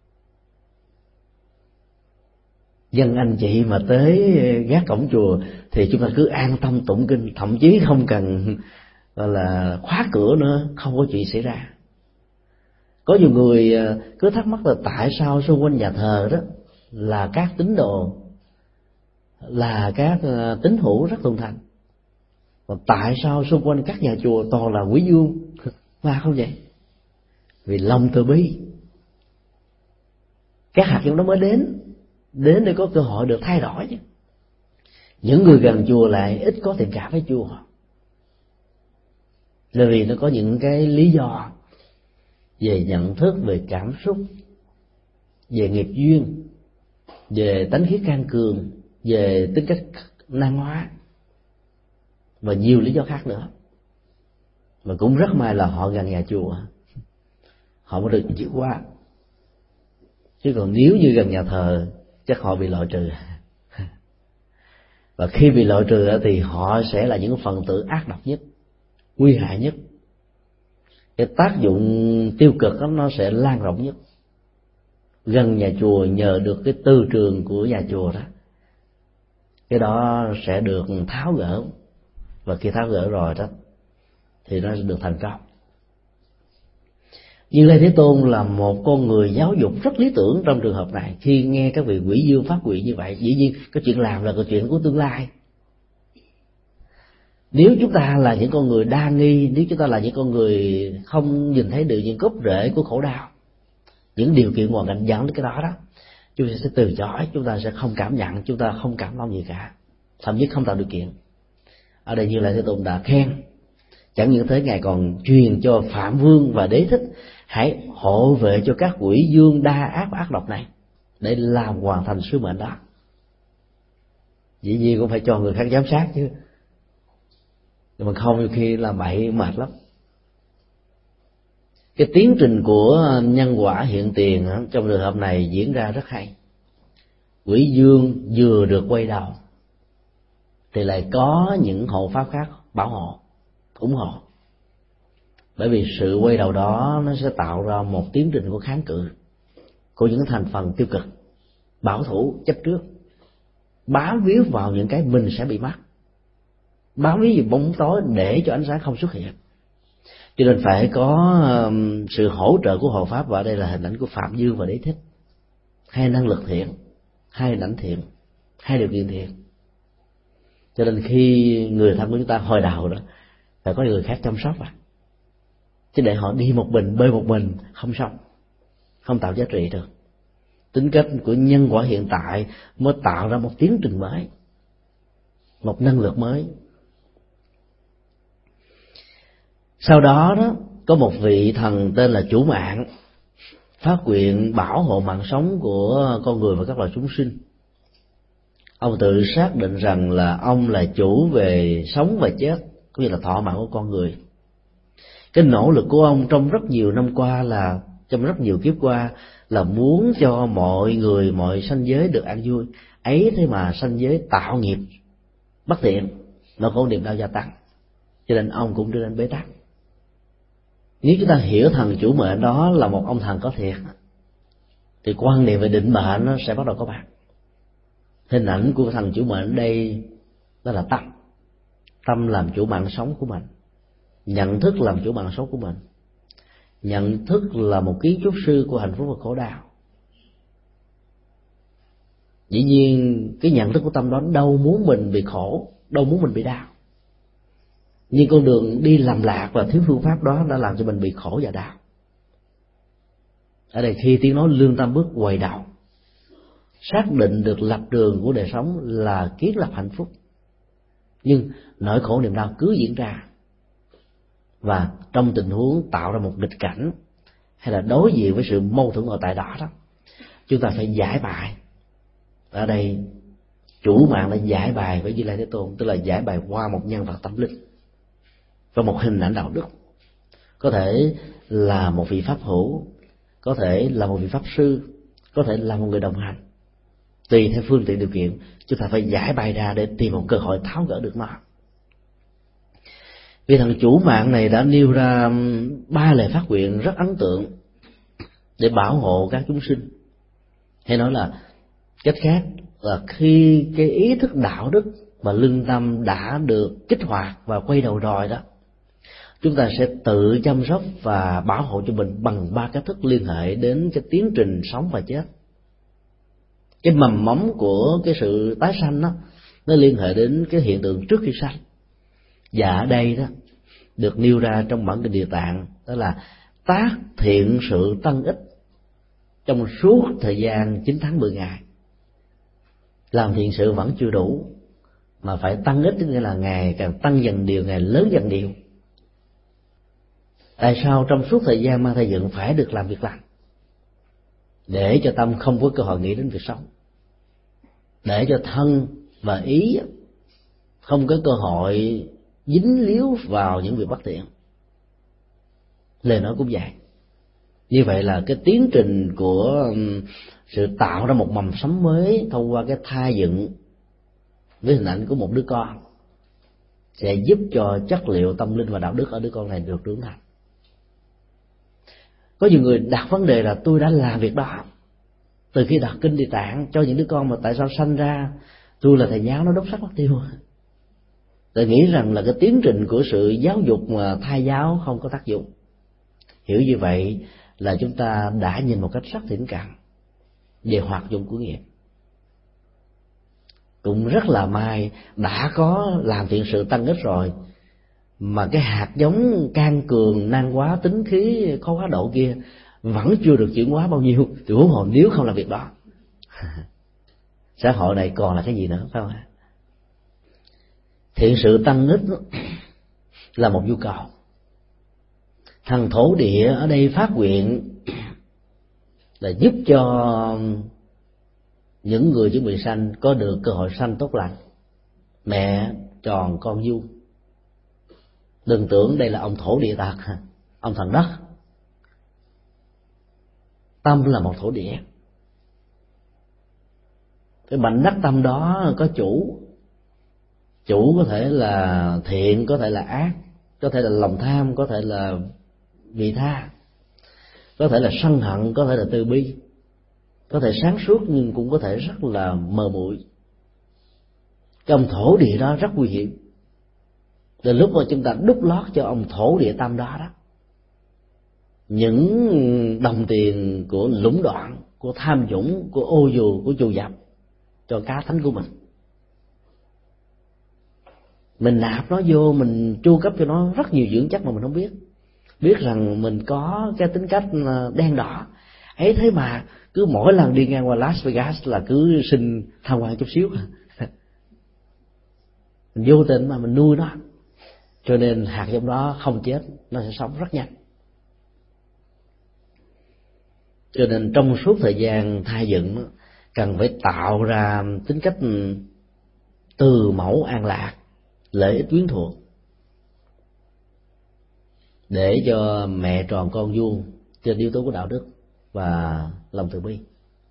Speaker 3: Dân anh chị mà tới gác cổng chùa thì chúng ta cứ an tâm tụng kinh, thậm chí không cần gọi là khóa cửa nữa, không có chuyện xảy ra. Có nhiều người cứ thắc mắc là tại sao xung quanh nhà thờ đó là các tín đồ, là các tín hữu rất tôn thành, còn tại sao xung quanh các nhà chùa toàn là quỷ dương, mà không vậy? Vì lòng từ bi, các hạt giống đó mới đến để có cơ hội được thay đổi chứ. Những người gần chùa lại ít có tình cảm với chùa, là vì nó có những cái lý do về nhận thức, về cảm xúc, về nghiệp duyên, về tánh khí can cường, về tính cách năng hóa và nhiều lý do khác nữa. Mà cũng rất may là họ gần nhà chùa, họ mới được chịu qua. Chứ còn nếu như gần nhà thờ chắc họ bị loại trừ. Và khi bị loại trừ thì họ sẽ là những phần tử ác độc nhất, nguy hại nhất. Cái tác dụng tiêu cực đó nó sẽ lan rộng nhất. Gần nhà chùa nhờ được cái tư trường của nhà chùa đó, cái đó sẽ được tháo gỡ, và khi tháo gỡ rồi đó thì nó sẽ được thành công. Như Lai Thế Tôn là một con người giáo dục rất lý tưởng trong trường hợp này. Khi nghe các vị quỷ dương phát nguyện như vậy, dĩ nhiên cái chuyện làm là cái chuyện của tương lai. Nếu chúng ta là những con người đa nghi, nếu chúng ta là những con người không nhìn thấy được những gốc rễ của khổ đau, những điều kiện hoàn cảnh dẫn đến cái đó đó, chúng ta sẽ từ chối, chúng ta sẽ không cảm nhận, chúng ta không cảm thông gì cả, thậm chí không tạo điều kiện. Ở đây Như Lai Thế Tôn đã khen. Chẳng những thế, Ngài còn truyền cho Phạm Vương và Đế Thích hãy hộ vệ cho các quỷ dương đa ác và ác độc này để làm hoàn thành sứ mệnh đó. Dĩ nhiên cũng phải cho người khác giám sát chứ, nhưng mà không, khi làm bậy mệt lắm. Cái tiến trình của nhân quả hiện tiền trong trường hợp này diễn ra rất hay. Quỷ dương vừa được quay đầu thì lại có những hộ pháp khác bảo hộ, ủng hộ. Bởi vì sự quay đầu đó nó sẽ tạo ra một tiến trình của kháng cự, của những thành phần tiêu cực, bảo thủ, chấp trước, bám víu vào những cái mình sẽ bị mất, bám víu vào bóng tối để cho ánh sáng không xuất hiện. Cho nên phải có sự hỗ trợ của hộ pháp, và ở đây là hình ảnh của Phạm Dương và Đế Thích. Hai năng lực thiện, hai hình ảnh thiện, hai điều kiện thiện. Cho nên khi người thân của chúng ta hồi đầu đó phải có người khác chăm sóc chứ để họ đi một mình, bơi một mình không xong, không tạo giá trị được. Tính cách của nhân quả hiện tại mới tạo ra một tiến trình mới, một năng lực mới. Sau đó đó có một vị thần tên là Chủ Mạng phát nguyện bảo hộ mạng sống của con người và các loài chúng sinh. Ông tự xác định rằng là ông là chủ về sống và chết, cũng như là thọ mạng của con người. Cái nỗ lực của ông trong rất nhiều năm qua, là trong rất nhiều kiếp qua, là muốn cho mọi người, mọi sanh giới được an vui. Ấy thế mà sanh giới tạo nghiệp bất thiện, nó khổ niềm đau gia tăng, cho nên ông cũng đưa đến bế tắc. Nếu chúng ta hiểu thần chủ mệnh đó là một ông thần có thiệt, thì quan niệm về định mệnh nó sẽ bắt đầu có mặt. Hình ảnh của thần chủ mệnh ở đây đó là tâm. Tâm làm chủ mạng sống của mình, nhận thức làm chủ mạng sống của mình. Nhận thức là một kiến trúc sư của hạnh phúc và khổ đau. Dĩ nhiên cái nhận thức của tâm đó đâu muốn mình bị khổ, đâu muốn mình bị đau. Nhưng con đường đi lầm lạc và thiếu phương pháp đó đã làm cho mình bị khổ và đau. Ở đây khi tiếng nói lương tâm bước quay đầu, xác định được lập trường của đời sống là kiến lập hạnh phúc, nhưng nỗi khổ niềm đau cứ diễn ra. Và trong tình huống tạo ra một nghịch cảnh hay là đối diện với sự mâu thuẫn ở tại đó, chúng ta phải giải bài. Ở đây Chủ Mạng đã giải bài với Như Lai Thế Tôn, tức là giải bài qua một nhân vật tâm linh và một hình ảnh đạo đức. Có thể là một vị pháp hữu, có thể là một vị pháp sư, có thể là một người đồng hành. Tùy theo phương tiện điều kiện, chúng ta phải giải bài ra để tìm một cơ hội tháo gỡ được nó. Vì thằng Chủ Mạng này đã nêu ra 3 lời phát nguyện rất ấn tượng để bảo hộ các chúng sinh. Hay nói là cách khác là khi cái ý thức đạo đức và lương tâm đã được kích hoạt và quay đầu đòi đó, chúng ta sẽ tự chăm sóc và bảo hộ cho mình bằng 3 cách thức liên hệ đến cái tiến trình sống và chết. Cái mầm móng của cái sự tái sanh đó, nó liên hệ đến cái hiện tượng trước khi sanh. Và ở đây đó được nêu ra trong bản kinh Địa Tạng, đó là tác thiện sự tăng ích trong suốt thời gian 9 tháng 10 ngày. Làm thiện sự vẫn chưa đủ, mà phải tăng ích, tức nghĩa là ngày càng tăng dần điều, ngày lớn dần điều. Tại sao trong suốt thời gian mang thai dựng phải được làm việc lành? Để cho tâm không có cơ hội nghĩ đến việc sống, để cho thân và ý không có cơ hội dính líu vào những việc bất thiện. Lời nói cũng vậy. Như vậy là cái tiến trình của sự tạo ra một mầm sống mới thông qua cái thai dựng với hình ảnh của một đứa con sẽ giúp cho chất liệu tâm linh và đạo đức ở đứa con này được trưởng thành. Có nhiều người đặt vấn đề là tôi đã làm việc đó từ khi đọc kinh Địa Tạng cho những đứa con, mà tại sao sanh ra tôi là thầy giáo nó đốt xác mất tiêu? Tôi nghĩ rằng là cái tiến trình của sự giáo dục mà thai giáo không có tác dụng. Hiểu như vậy là chúng ta đã nhìn một cách rất thiển cận về hoạt dụng của nghiệp. Cũng rất là may đã có làm thiện sự tăng ích rồi, mà cái hạt giống can cường nan quá tính khí khó quá độ kia vẫn chưa được chuyển hóa bao nhiêu, thì huống hồ nếu không làm việc đó xã hội này còn là cái gì nữa, phải không ạ? Thiện sự tăng ích là một nhu cầu. Thằng thổ địa ở đây phát nguyện là giúp cho những người chuẩn bị sanh có được cơ hội sanh tốt lành, mẹ tròn con vuông. Đừng tưởng đây là ông thổ địa tạc, ông thần đất. Tâm là một thổ địa. Cái mảnh đất tâm đó có chủ. Chủ có thể là thiện, có thể là ác, có thể là lòng tham, có thể là vị tha, có thể là sân hận, có thể là từ bi, có thể sáng suốt nhưng cũng có thể rất là mờ muội. Cái ông thổ địa đó rất nguy hiểm. Đến lúc mà chúng ta đúc lót cho ông thổ địa tâm đó đó, những đồng tiền của lũng đoạn, của tham nhũng, của ô dù, của trù dập cho cá thánh của mình, mình nạp nó vô, mình chu cấp cho nó rất nhiều dưỡng chất mà mình không biết rằng mình có cái tính cách đen đỏ ấy. Thế mà cứ mỗi lần đi ngang qua Las Vegas là cứ xin tham quan chút xíu. Mình vô tình mà mình nuôi nó, cho nên hạt giống đó không chết, nó sẽ sống rất nhanh. Cho nên trong suốt thời gian thai dựng cần phải tạo ra tính cách từ mẫu an lạc, lợi ích quyến thuộc, để cho mẹ tròn con vuông trên yếu tố của đạo đức và lòng từ bi.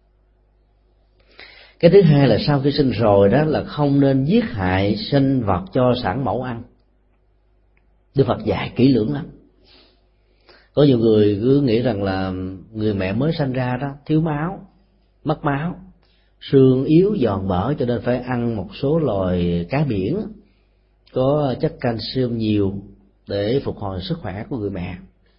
Speaker 3: Cái thứ hai là sau khi sinh rồi đó là không nên giết hại sinh vật cho sản mẫu ăn. Đức Phật dạy kỹ lưỡng lắm. Có nhiều người cứ nghĩ rằng là người mẹ mới sanh ra đó thiếu máu, mất máu, xương yếu giòn bở, cho nên phải ăn một số loài cá biển có chất canxi nhiều để phục hồi sức khỏe của người mẹ.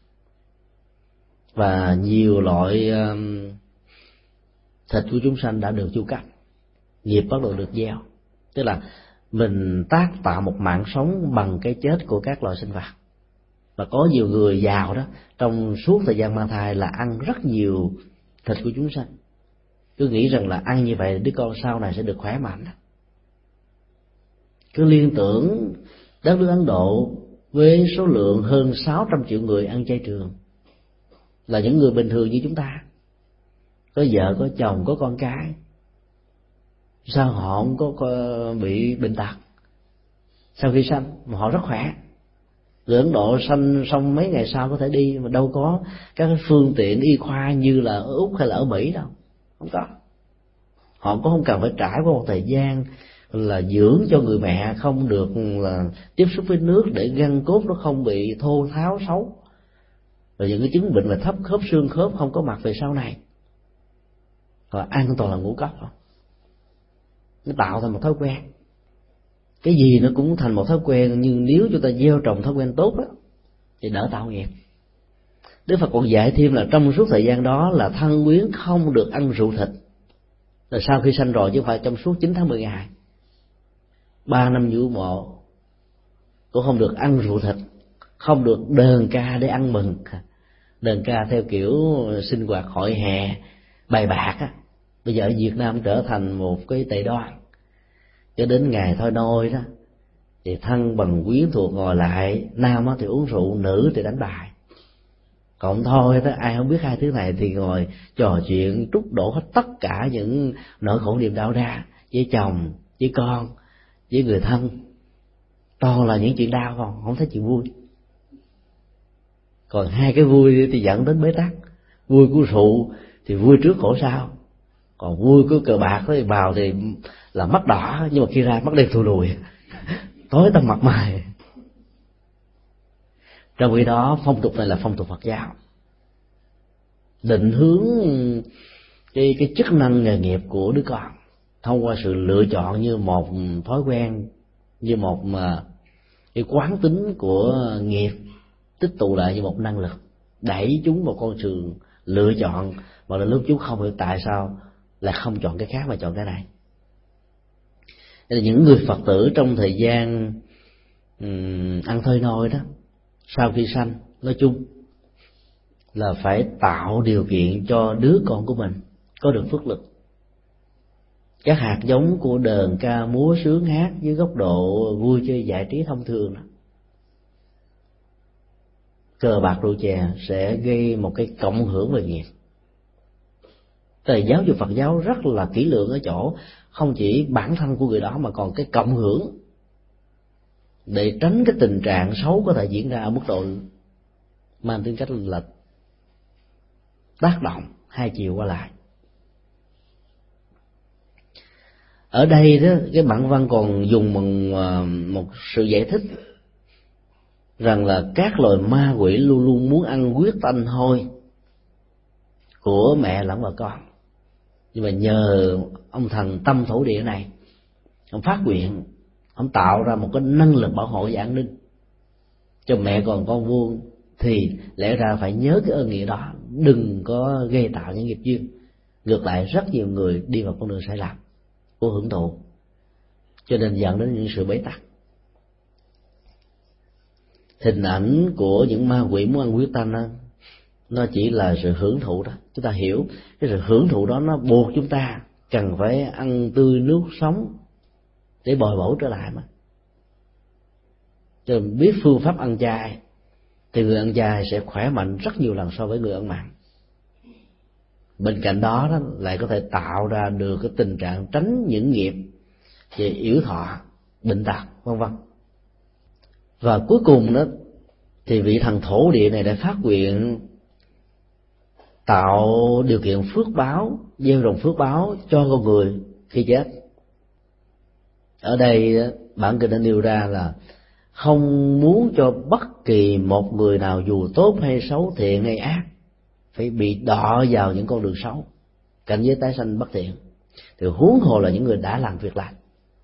Speaker 3: Và nhiều loại thịt của chúng sanh đã được chu cấp, nghiệp bắt đầu được gieo. Tức là mình tác tạo một mạng sống bằng cái chết của các loài sinh vật. Và có nhiều người giàu đó trong suốt thời gian mang thai là ăn rất nhiều thịt của chúng sanh, cứ nghĩ rằng là ăn như vậy đứa con sau này sẽ được khỏe mạnh. Cứ liên tưởng đất nước Ấn Độ với số lượng hơn 600 triệu người ăn chay trường, là những người bình thường như chúng ta, có vợ có chồng có con cái, sao họ không có bị bệnh tật sau khi sanh mà họ rất khỏe. Người Ấn Độ sanh xong mấy ngày sau có thể đi, mà đâu có các phương tiện y khoa như là ở Úc hay là ở Mỹ đâu, không có. Họ cũng không cần phải trải qua một thời gian là dưỡng cho người mẹ không được là tiếp xúc với nước để gân cốt nó không bị thô tháo xấu, rồi những cái chứng bệnh về thấp khớp xương khớp không có mặt về sau này. Họ ăn toàn là ngũ cốc thôi, nó tạo thành một thói quen. Cái gì nó cũng thành một thói quen, nhưng nếu chúng ta gieo trồng thói quen tốt đó, thì đỡ tạo nghiệp. Đức Phật còn dạy thêm là trong suốt thời gian đó là thân quyến không được ăn rượu thịt, là sau khi sanh rồi chứ không phải trong suốt 9 tháng 10 ngày. 3 năm giữ mộ cũng không được ăn rượu thịt, không được đờn ca để ăn mừng. Đờn ca theo kiểu sinh hoạt hội hè bài bạc á, bây giờ ở Việt Nam trở thành một cái tệ đoan. Cho đến ngày thôi nôi đó thì thân bằng quyến thuộc ngồi lại, nam thì uống rượu, nữ thì đánh bài. Còn thôi đó, ai không biết hai thứ này thì ngồi trò chuyện trút đổ hết tất cả những nỗi khổ niềm đau ra với chồng, với con, với người thân. Toàn là những chuyện đau, không thấy chuyện vui. Còn hai cái vui thì dẫn đến bế tắc. Vui của rượu thì vui trước khổ sau, còn vui của cờ bạc thì vào thì là mắt đỏ, nhưng mà khi ra mắt đen thù lùi, tối tăm mặt mày. Trong khi đó phong tục này là phong tục Phật giáo, định hướng cái chức năng nghề nghiệp của đứa con thông qua sự lựa chọn như một thói quen, như một cái quán tính của nghiệp tích tụ lại như một năng lực, đẩy chúng vào con đường lựa chọn, mà là lúc chúng không hiểu tại sao lại không chọn cái khác mà chọn cái này. Nên là những người Phật tử trong thời gian ăn thôi nôi đó, sau khi sanh nói chung là phải tạo điều kiện cho đứa con của mình có được phước lực. Các hạt giống của đờn ca múa sướng hát với góc độ vui chơi giải trí thông thường đó, cờ bạc rượu chè sẽ gây một cái cộng hưởng về nghiệp. Tại giáo dục Phật giáo rất là kỹ lưỡng ở chỗ không chỉ bản thân của người đó mà còn cái cộng hưởng, để tránh cái tình trạng xấu có thể diễn ra ở mức độ mang tính cách là tác động hai chiều qua lại. Ở đây đó, cái bản văn còn dùng bằng một sự giải thích rằng là các loài ma quỷ luôn luôn muốn ăn huyết tanh hôi của mẹ lẫn vợ con, nhưng mà nhờ ông thần tâm thổ địa này, ông phát nguyện, ông tạo ra một cái năng lực bảo hộ và an ninh cho mẹ còn con vuông, thì lẽ ra phải nhớ cái ơn nghĩa đó, đừng có gây tạo những nghiệp duyên. Ngược lại rất nhiều người đi vào con đường sai lầm của hưởng thụ, cho nên dẫn đến những sự bế tắc. hình ảnh của những ma quỷ muốn ăn huyết tanh đó, nó chỉ là sự hưởng thụ đó. Chúng ta hiểu cái sự hưởng thụ đó nó buộc chúng ta cần phải ăn tươi nước sống để bồi bổ trở lại mà. Cho nên biết phương pháp ăn chay thì người ăn chay sẽ khỏe mạnh rất nhiều lần so với người ăn mặn. Bên cạnh đó, lại có thể tạo ra được cái tình trạng tránh những nghiệp về yểu thọ, bệnh tật, vân vân. Và cuối cùng đó thì vị thần thổ địa này đã phát nguyện tạo điều kiện phước báo, gieo trồng phước báo cho con người khi chết. Ở đây bản kinh đã nêu ra là không muốn cho bất kỳ một người nào dù tốt hay xấu, thiện hay ác, phải bị đọa vào những con đường xấu, cảnh giới tái sanh bất thiện, thì huống hồ là những người đã làm việc lành.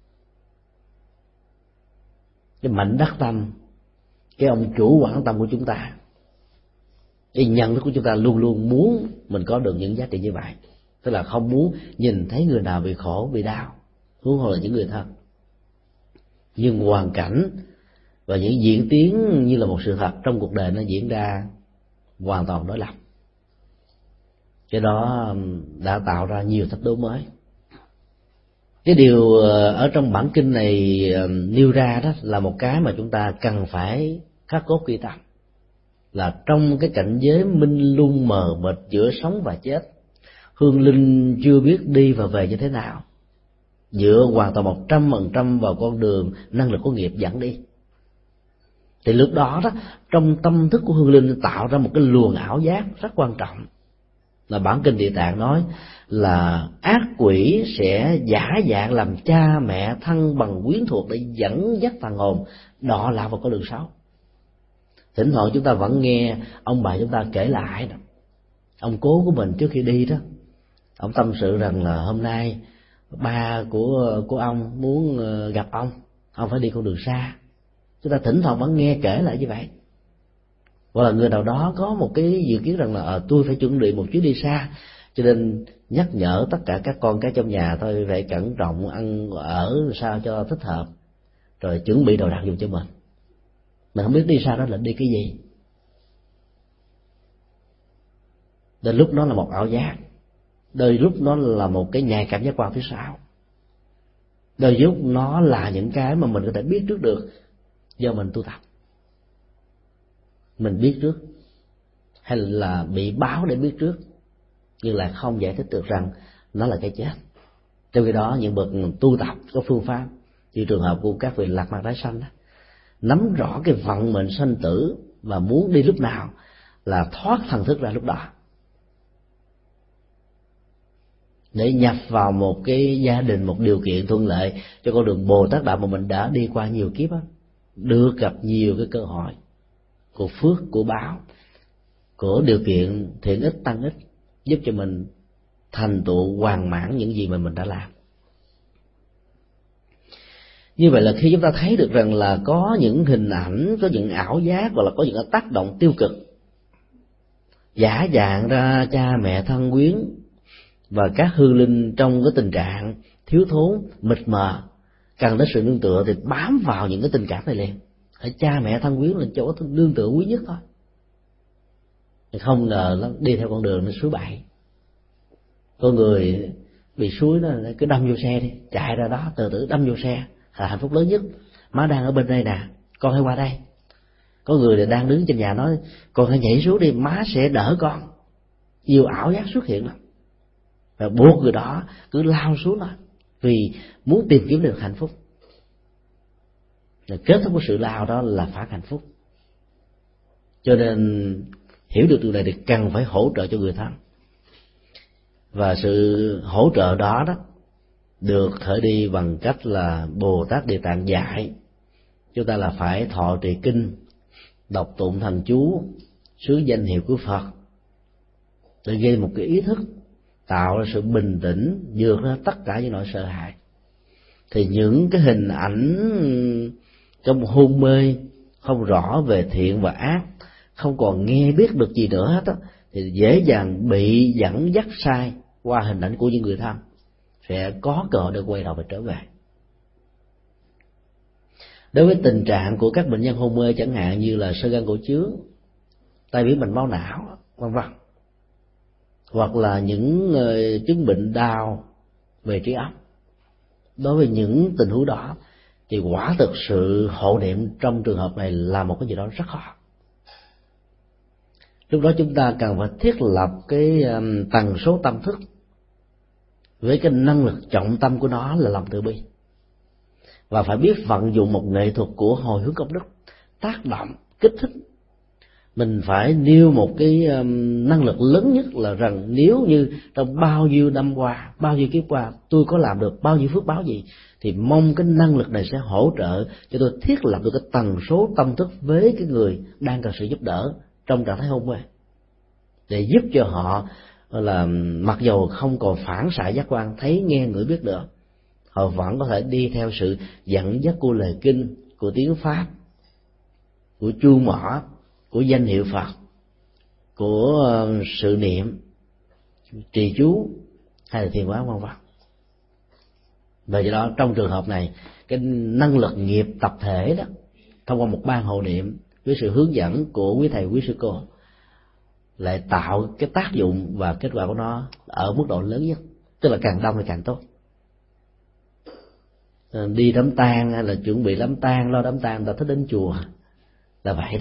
Speaker 3: Cái mảnh đắc tâm, cái ông chủ quản tâm của chúng ta, cái nhận thức của chúng ta luôn luôn muốn mình có được những giá trị như vậy, tức là không muốn nhìn thấy người nào bị khổ, bị đau, huống hồ là những người thân. Nhưng hoàn cảnh và những diễn tiến như là một sự thật trong cuộc đời nó diễn ra hoàn toàn đối lập. Cái đó đã tạo ra nhiều thách đố mới. Cái điều ở trong bản kinh này nêu ra đó là một cái mà chúng ta cần phải khắc cốt ghi tâm, là trong cái cảnh giới minh lung mờ mịt giữa sống và chết, hương linh chưa biết đi và về như thế nào, dựa hoàn toàn 100% vào con đường năng lực của nghiệp dẫn đi. Thì lúc đó trong tâm thức của hương linh tạo ra một cái luồng ảo giác rất quan trọng, là bản kinh Địa Tạng nói là ác quỷ sẽ giả dạng làm cha mẹ thân bằng quyến thuộc để dẫn dắt thần hồn đọa lạc vào con đường xấu. Thỉnh thoảng chúng ta vẫn nghe ông bà chúng ta kể lại, ông cố của mình trước khi đi đó, ông tâm sự rằng là hôm nay ba của ông muốn gặp ông phải đi con đường xa. Chúng ta thỉnh thoảng vẫn nghe kể lại như vậy. Hoặc là người nào đó có một cái dự kiến rằng là tôi phải chuẩn bị một chuyến đi xa, cho nên nhắc nhở tất cả các con cái trong nhà thôi phải cẩn trọng ăn ở sao cho thích hợp, rồi chuẩn bị đồ đạc dùng cho mình. Mình không biết đi xa đó là đi cái gì. Đến lúc nó là một ảo giác, đôi lúc nó là một cái nhạy cảm giác quan thứ sáu, đôi lúc nó là những cái mà mình có thể biết trước được do mình tu tập. Mình biết trước hay là bị báo để biết trước, nhưng lại không giải thích được rằng nó là cái chết. Trong khi đó những bậc tu tập có phương pháp, như trường hợp của các vị lạc mặt tái sanh đó, nắm rõ cái vận mệnh sanh tử và muốn đi lúc nào là thoát thần thức ra lúc đó, để nhập vào một cái gia đình, một điều kiện thuận lợi cho con đường Bồ Tát đạo mà mình đã đi qua nhiều kiếp đó, được gặp nhiều cái cơ hội của phước, của báo, của điều kiện thiện ích tăng ích, giúp cho mình thành tựu hoàn mãn những gì mà mình đã làm. Như vậy là khi chúng ta thấy được rằng là có những hình ảnh, có những ảo giác, hoặc là có những tác động tiêu cực giả dạng ra cha mẹ thân quyến và các hương linh trong cái tình trạng thiếu thốn, mịt mờ, cần đến sự nương tựa, thì bám vào những cái tình cảm này liền. Hãy cha mẹ thân quyến là chỗ nương tựa quý nhất thôi. Không ngờ nó đi theo con đường nó suối bậy. Có người bị suối nó cứ đâm vô xe đi, chạy ra đó từ từ đâm vô xe là hạnh phúc lớn nhất. Má đang ở bên đây nè, con hãy qua đây. Có người đang đứng trên nhà nói con hãy nhảy xuống đi, má sẽ đỡ con. Nhiều ảo giác xuất hiện lắm, và buộc người đó cứ lao xuống đó vì muốn tìm kiếm được hạnh phúc. Kết thúc của sự lao đó là phản hạnh phúc. Cho nên hiểu được điều này thì cần phải hỗ trợ cho người thân, và sự hỗ trợ đó được khởi đi bằng cách là Bồ Tát Địa Tạng dạy chúng ta là phải thọ trì kinh, đọc tụng thần chú, xướng danh hiệu của Phật, để gây một cái ý thức, tạo ra sự bình tĩnh, vượt ra tất cả những nỗi sợ hãi. Thì những cái hình ảnh trong hôn mê không rõ về thiện và ác, không còn nghe biết được gì nữa hết á, thì dễ dàng bị dẫn dắt sai qua hình ảnh của những người thân, sẽ có cơ hội để quay đầu và trở về. Đối với tình trạng của các bệnh nhân hôn mê chẳng hạn như là xơ gan cổ trướng, tai biến mạch máu não, vân vân, hoặc là những chứng bệnh đau về trí óc, đối với những tình huống đó thì quả thực sự hộ niệm trong trường hợp này là một cái gì đó rất khó. Lúc đó chúng ta cần phải thiết lập cái tần số tâm thức với cái năng lực trọng tâm của nó là lòng từ bi, và phải biết vận dụng một nghệ thuật của hồi hướng công đức, tác động, kích thích. Mình phải nêu một cái năng lực lớn nhất là rằng nếu như trong bao nhiêu năm qua, bao nhiêu kiếp qua tôi có làm được bao nhiêu phước báo gì, thì mong cái năng lực này sẽ hỗ trợ cho tôi thiết lập được cái tần số tâm thức với cái người đang cần sự giúp đỡ trong trạng thái hôn mê, để giúp cho họ là mặc dầu không còn phản xạ giác quan thấy nghe ngửi biết được, họ vẫn có thể đi theo sự dẫn dắt của lời kinh, của tiếng pháp, của chuông mỏ, của danh hiệu Phật, của sự niệm, trì chú hay là thiền quán vân vân. Và do đó trong trường hợp này, cái năng lực nghiệp tập thể đó thông qua một ban hộ niệm với sự hướng dẫn của quý thầy quý sư cô lại tạo cái tác dụng và kết quả của nó ở mức độ lớn nhất, tức là càng đông thì càng tốt. Đi đám tang hay là chuẩn bị đám tang, lo đám tang, ta thích đến chùa là vậy đó,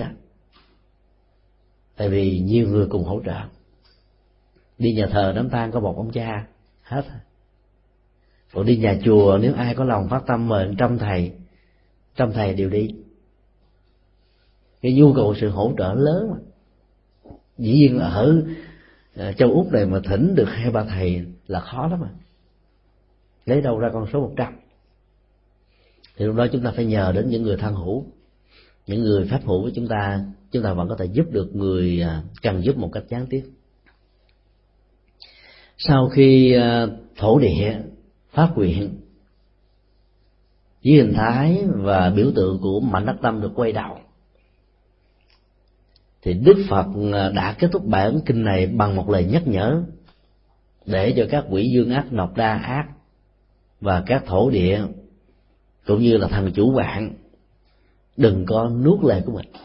Speaker 3: tại vì nhiều người cùng hỗ trợ. Đi nhà thờ đám tang có một ông cha hết, còn đi nhà chùa nếu ai có lòng phát tâm mời 100 thầy đều đi. Cái nhu cầu sự hỗ trợ lớn mà. Dĩ nhiên ở châu Úc này mà thỉnh được 2-3 thầy là khó lắm mà, lấy đâu ra con số 100? Thì lúc đó chúng ta phải nhờ đến những người thân hữu, những người pháp hữu của chúng ta vẫn có thể giúp được người cần giúp một cách gián tiếp. Sau khi thổ địa phát nguyện với hình thái và biểu tượng của mảnh đất tâm được quay đầu, thì Đức Phật đã kết thúc bản kinh này bằng một lời nhắc nhở để cho các quỷ dương ác, nọc đa ác và các thổ địa cũng như là thần chủ vạn đừng có nuốt lời của mình.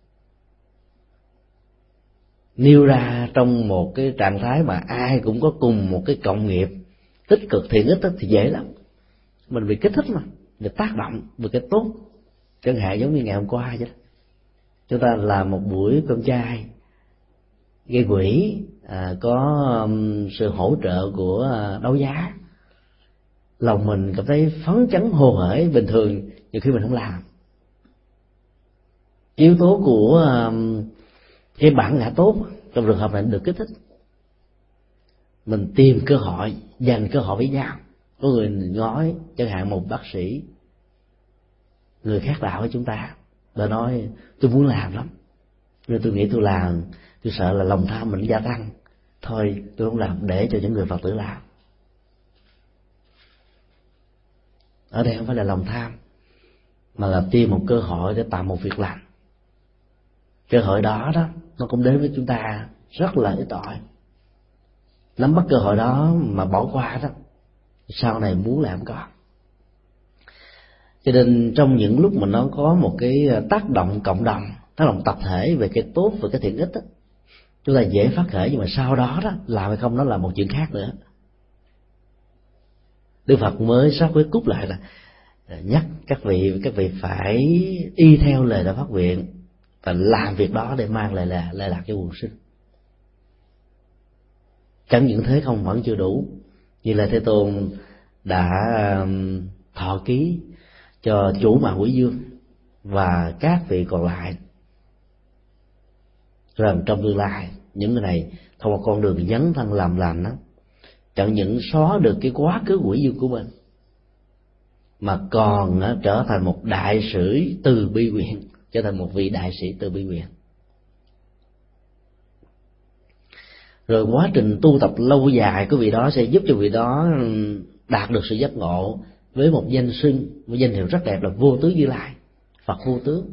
Speaker 3: Nêu ra trong một cái trạng thái mà ai cũng có cùng một cái cộng nghiệp tích cực thiện ích thì dễ lắm. Mình bị kích thích mà, bị tác động về cái tốt. Chẳng hạn giống như ngày hôm qua vậy đó, chúng ta làm một buổi cơm chay gây quỹ, có sự hỗ trợ của đấu giá, lòng mình cảm thấy phấn chấn hồ hởi. Bình thường nhiều khi mình không làm. Yếu tố của cái bản ngã tốt trong trường hợp này được kích thích, mình tìm cơ hội, dành cơ hội với nhau. Có người nói chẳng hạn một bác sĩ, người khác đạo với chúng ta, đã nói tôi muốn làm lắm, nhưng tôi nghĩ tôi làm, tôi sợ là lòng tham mình gia tăng, thôi tôi không làm, để cho những người Phật tử làm. Ở đây không phải là lòng tham, mà là tìm một cơ hội để tạo một việc làm. Cơ hội đó nó cũng đến với chúng ta rất là ít ỏi. Nắm bắt cơ hội đó mà bỏ qua đó, sau này muốn làm không có. Cho nên trong những lúc mà nó có một cái tác động cộng đồng, tác động tập thể về cái tốt và cái thiện ích đó, chúng ta dễ phát khởi, nhưng mà sau đó làm hay không đó là một chuyện khác nữa. Đức Phật mới xác quyết cút lại là nhắc các vị phải y theo lời đã phát nguyện và làm việc đó để mang lại lạc cho quần sinh. Chẳng những thế không vẫn chưa đủ, như là Thế Tôn đã thọ ký cho chủ mạng quỷ dương và các vị còn lại rằng trong tương lai những người này thông qua con đường dấn thân làm lành đó, chẳng những xóa được cái quá khứ quỷ dương của mình, mà còn trở thành một đại sĩ từ bi nguyện, trở thành một vị đại sĩ từ bi nguyện. Rồi quá trình tu tập lâu dài của vị đó sẽ giúp cho vị đó đạt được sự giác ngộ với một danh xưng, một danh hiệu rất đẹp là Vô Tướng Như Lai, Phật vô tướng.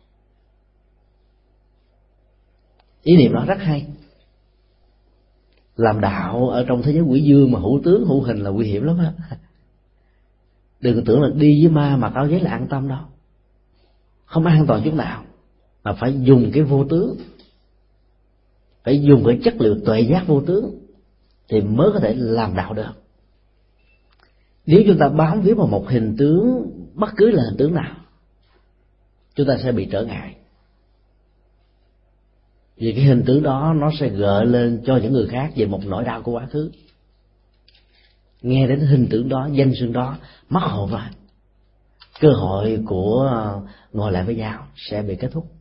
Speaker 3: Ý niệm đó rất hay. Làm đạo ở trong thế giới quỷ dương mà hữu tướng hữu hình là nguy hiểm lắm á. Đừng tưởng là đi với ma mặc áo giấy là an tâm đâu. không an toàn chút nào, mà phải dùng cái vô tướng, phải dùng cái chất liệu tuệ giác vô tướng thì mới có thể làm đạo được. Nếu chúng ta bám víu vào một hình tướng, bất cứ là hình tướng nào, chúng ta sẽ bị trở ngại. Vì cái hình tướng đó nó sẽ gợi lên cho những người khác về một nỗi đau của quá khứ. Nghe đến hình tướng đó, danh xưng đó, mất hồn rồi, cơ hội của ngồi lại với nhau sẽ bị kết thúc.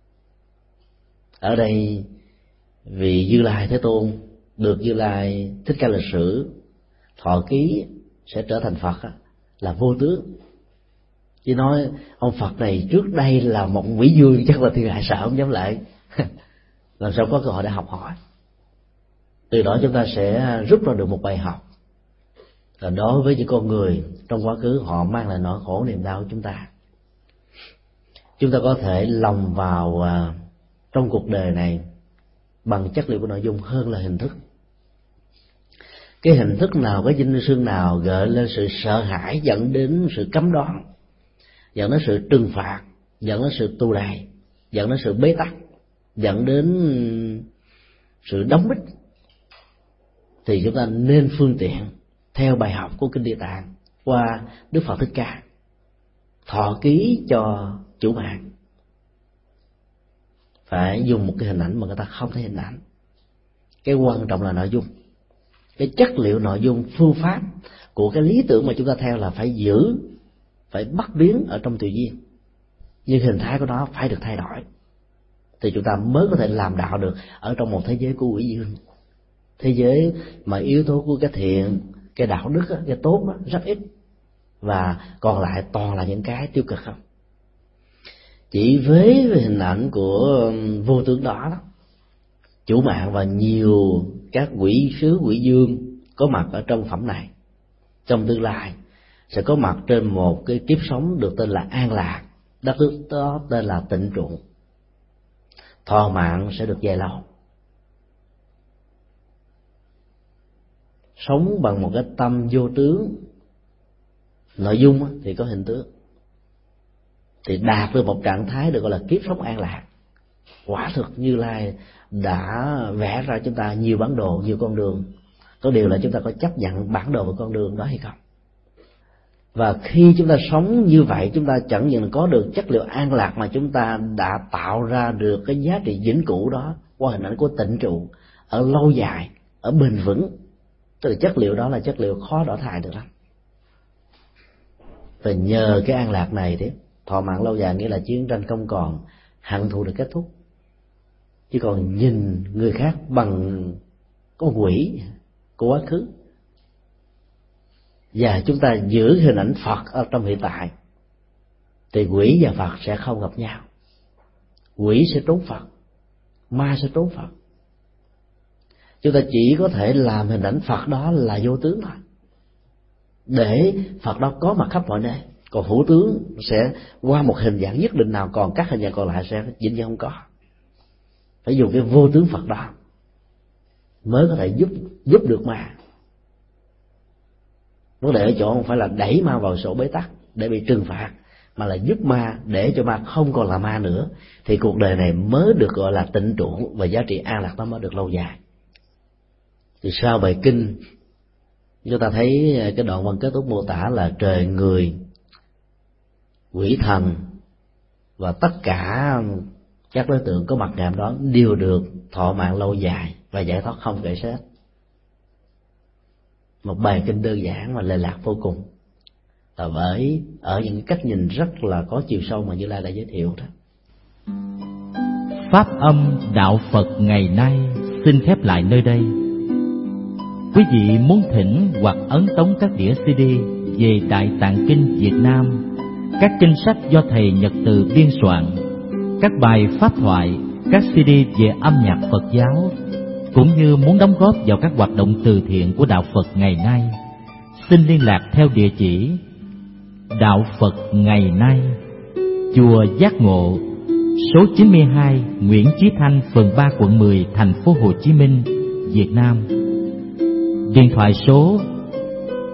Speaker 3: Ở đây vị Như Lai Thế Tôn được Như Lai Thích Ca Lịch Sử thọ ký sẽ trở thành Phật là vô tướng. Chỉ nói ông Phật này trước đây là một quỷ vương, chắc là thiên hạ sợ không dám lại. Làm sao có cơ hội để học hỏi. Từ đó chúng ta sẽ rút ra được một bài học là đối với những con người trong quá khứ họ mang lại nỗi khổ niềm đau của chúng ta có thể lồng vào trong cuộc đời này bằng chất liệu của nội dung hơn là hình thức. Cái hình thức nào, cái danh xưng nào gợi lên sự sợ hãi, dẫn đến sự cấm đoán, dẫn đến sự trừng phạt, dẫn đến sự tù đày, dẫn đến sự bế tắc, dẫn đến sự đóng bít, thì chúng ta nên phương tiện theo bài học của Kinh Địa Tạng qua Đức Phật Thích Ca thọ ký cho chủ mạng. Phải dùng một cái hình ảnh mà người ta không thấy hình ảnh. Cái quan trọng là nội dung, cái chất liệu nội dung, phương pháp của cái lý tưởng mà chúng ta theo là phải giữ, phải bắt biến ở trong tự nhiên, nhưng hình thái của nó phải được thay đổi, thì chúng ta mới có thể làm đạo được ở trong một thế giới của quỷ dương, thế giới mà yếu tố của cái thiện, cái đạo đức, cái tốt rất ít, và còn lại toàn là những cái tiêu cực không. Chỉ với hình ảnh của vô tướng đó, chủ mạng và nhiều các quỷ sứ, quỷ dương có mặt ở trong phẩm này, trong tương lai sẽ có mặt trên một cái kiếp sống được tên là an lạc, đất nước đó tên là tịnh trụ, thọ mạng sẽ được dài lâu. Sống bằng một cái tâm vô tướng, nội dung thì có hình tướng, thì đạt được một trạng thái được gọi là kiếp sống an lạc. Quả thực Như Lai đã vẽ ra chúng ta nhiều bản đồ, nhiều con đường. Có điều là chúng ta có chấp nhận bản đồ và con đường đó hay không. Và khi chúng ta sống như vậy, chúng ta chẳng những có được chất liệu an lạc, mà chúng ta đã tạo ra được cái giá trị vĩnh cửu đó qua hình ảnh của tịnh trụ ở lâu dài, ở bền vững. Tức là chất liệu đó là chất liệu khó đổi thay được lắm. Và nhờ cái an lạc này thì thọ mạng lâu dài, nghĩa là chiến tranh không còn, hận thù được kết thúc. Chứ còn nhìn người khác bằng con quỷ của quá khứ, và chúng ta giữ hình ảnh Phật ở trong hiện tại, thì quỷ và Phật sẽ không gặp nhau. Quỷ sẽ trốn Phật, ma sẽ trốn Phật. Chúng ta chỉ có thể làm hình ảnh Phật đó là vô tướng thôi, để Phật đó có mặt khắp mọi nơi. Còn hữu tướng sẽ qua một hình dạng nhất định nào, còn các hình dạng còn lại sẽ vĩnh viễn không có. Phải dùng cái vô tướng Phật đó mới có thể giúp được ma. Vấn đề ở chỗ không phải là đẩy ma vào sổ bế tắc để bị trừng phạt, mà là giúp ma để cho ma không còn là ma nữa, thì cuộc đời này mới được gọi là tịnh trụ, và giá trị an lạc nó mới được lâu dài. Thì sau bài kinh chúng ta thấy cái đoạn văn kết thúc mô tả là trời người, quỷ thần và tất cả các đối tượng có mặt ngày đó đều được thọ mạng lâu dài và giải thoát không kể hết. Một bài kinh đơn giản mà lệ lạc vô cùng, là bởi ở những cách nhìn rất là có chiều sâu mà Như Lai đã giới thiệu đó.
Speaker 2: Pháp âm đạo Phật ngày nay xin khép lại nơi đây. Quý vị muốn thỉnh hoặc ấn tống các đĩa CD về Đại Tạng Kinh Việt Nam, các kinh sách do thầy Nhật Từ biên soạn, các bài pháp thoại, các CD về âm nhạc Phật giáo, cũng như muốn đóng góp vào các hoạt động từ thiện của đạo Phật ngày nay, xin liên lạc theo địa chỉ Đạo Phật ngày nay, chùa Giác Ngộ, số 92 Nguyễn Chí Thanh, phường 3, quận 10, thành phố Hồ Chí Minh, Việt Nam. Điện thoại số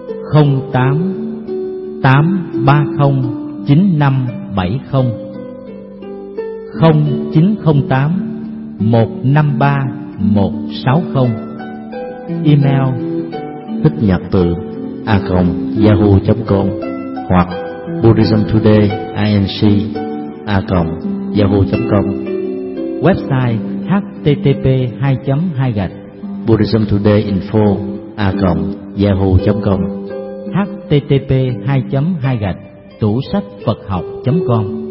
Speaker 2: 08 830 9570 0908 153 160. Email
Speaker 3: thích nhật từ @yahoo.com hoặc buddhismtoday.inc@yahoo.com.
Speaker 2: Website http://.
Speaker 3: buddhismtodayinfo@yahoo.com.
Speaker 2: http://. tủ sách Phật học.com.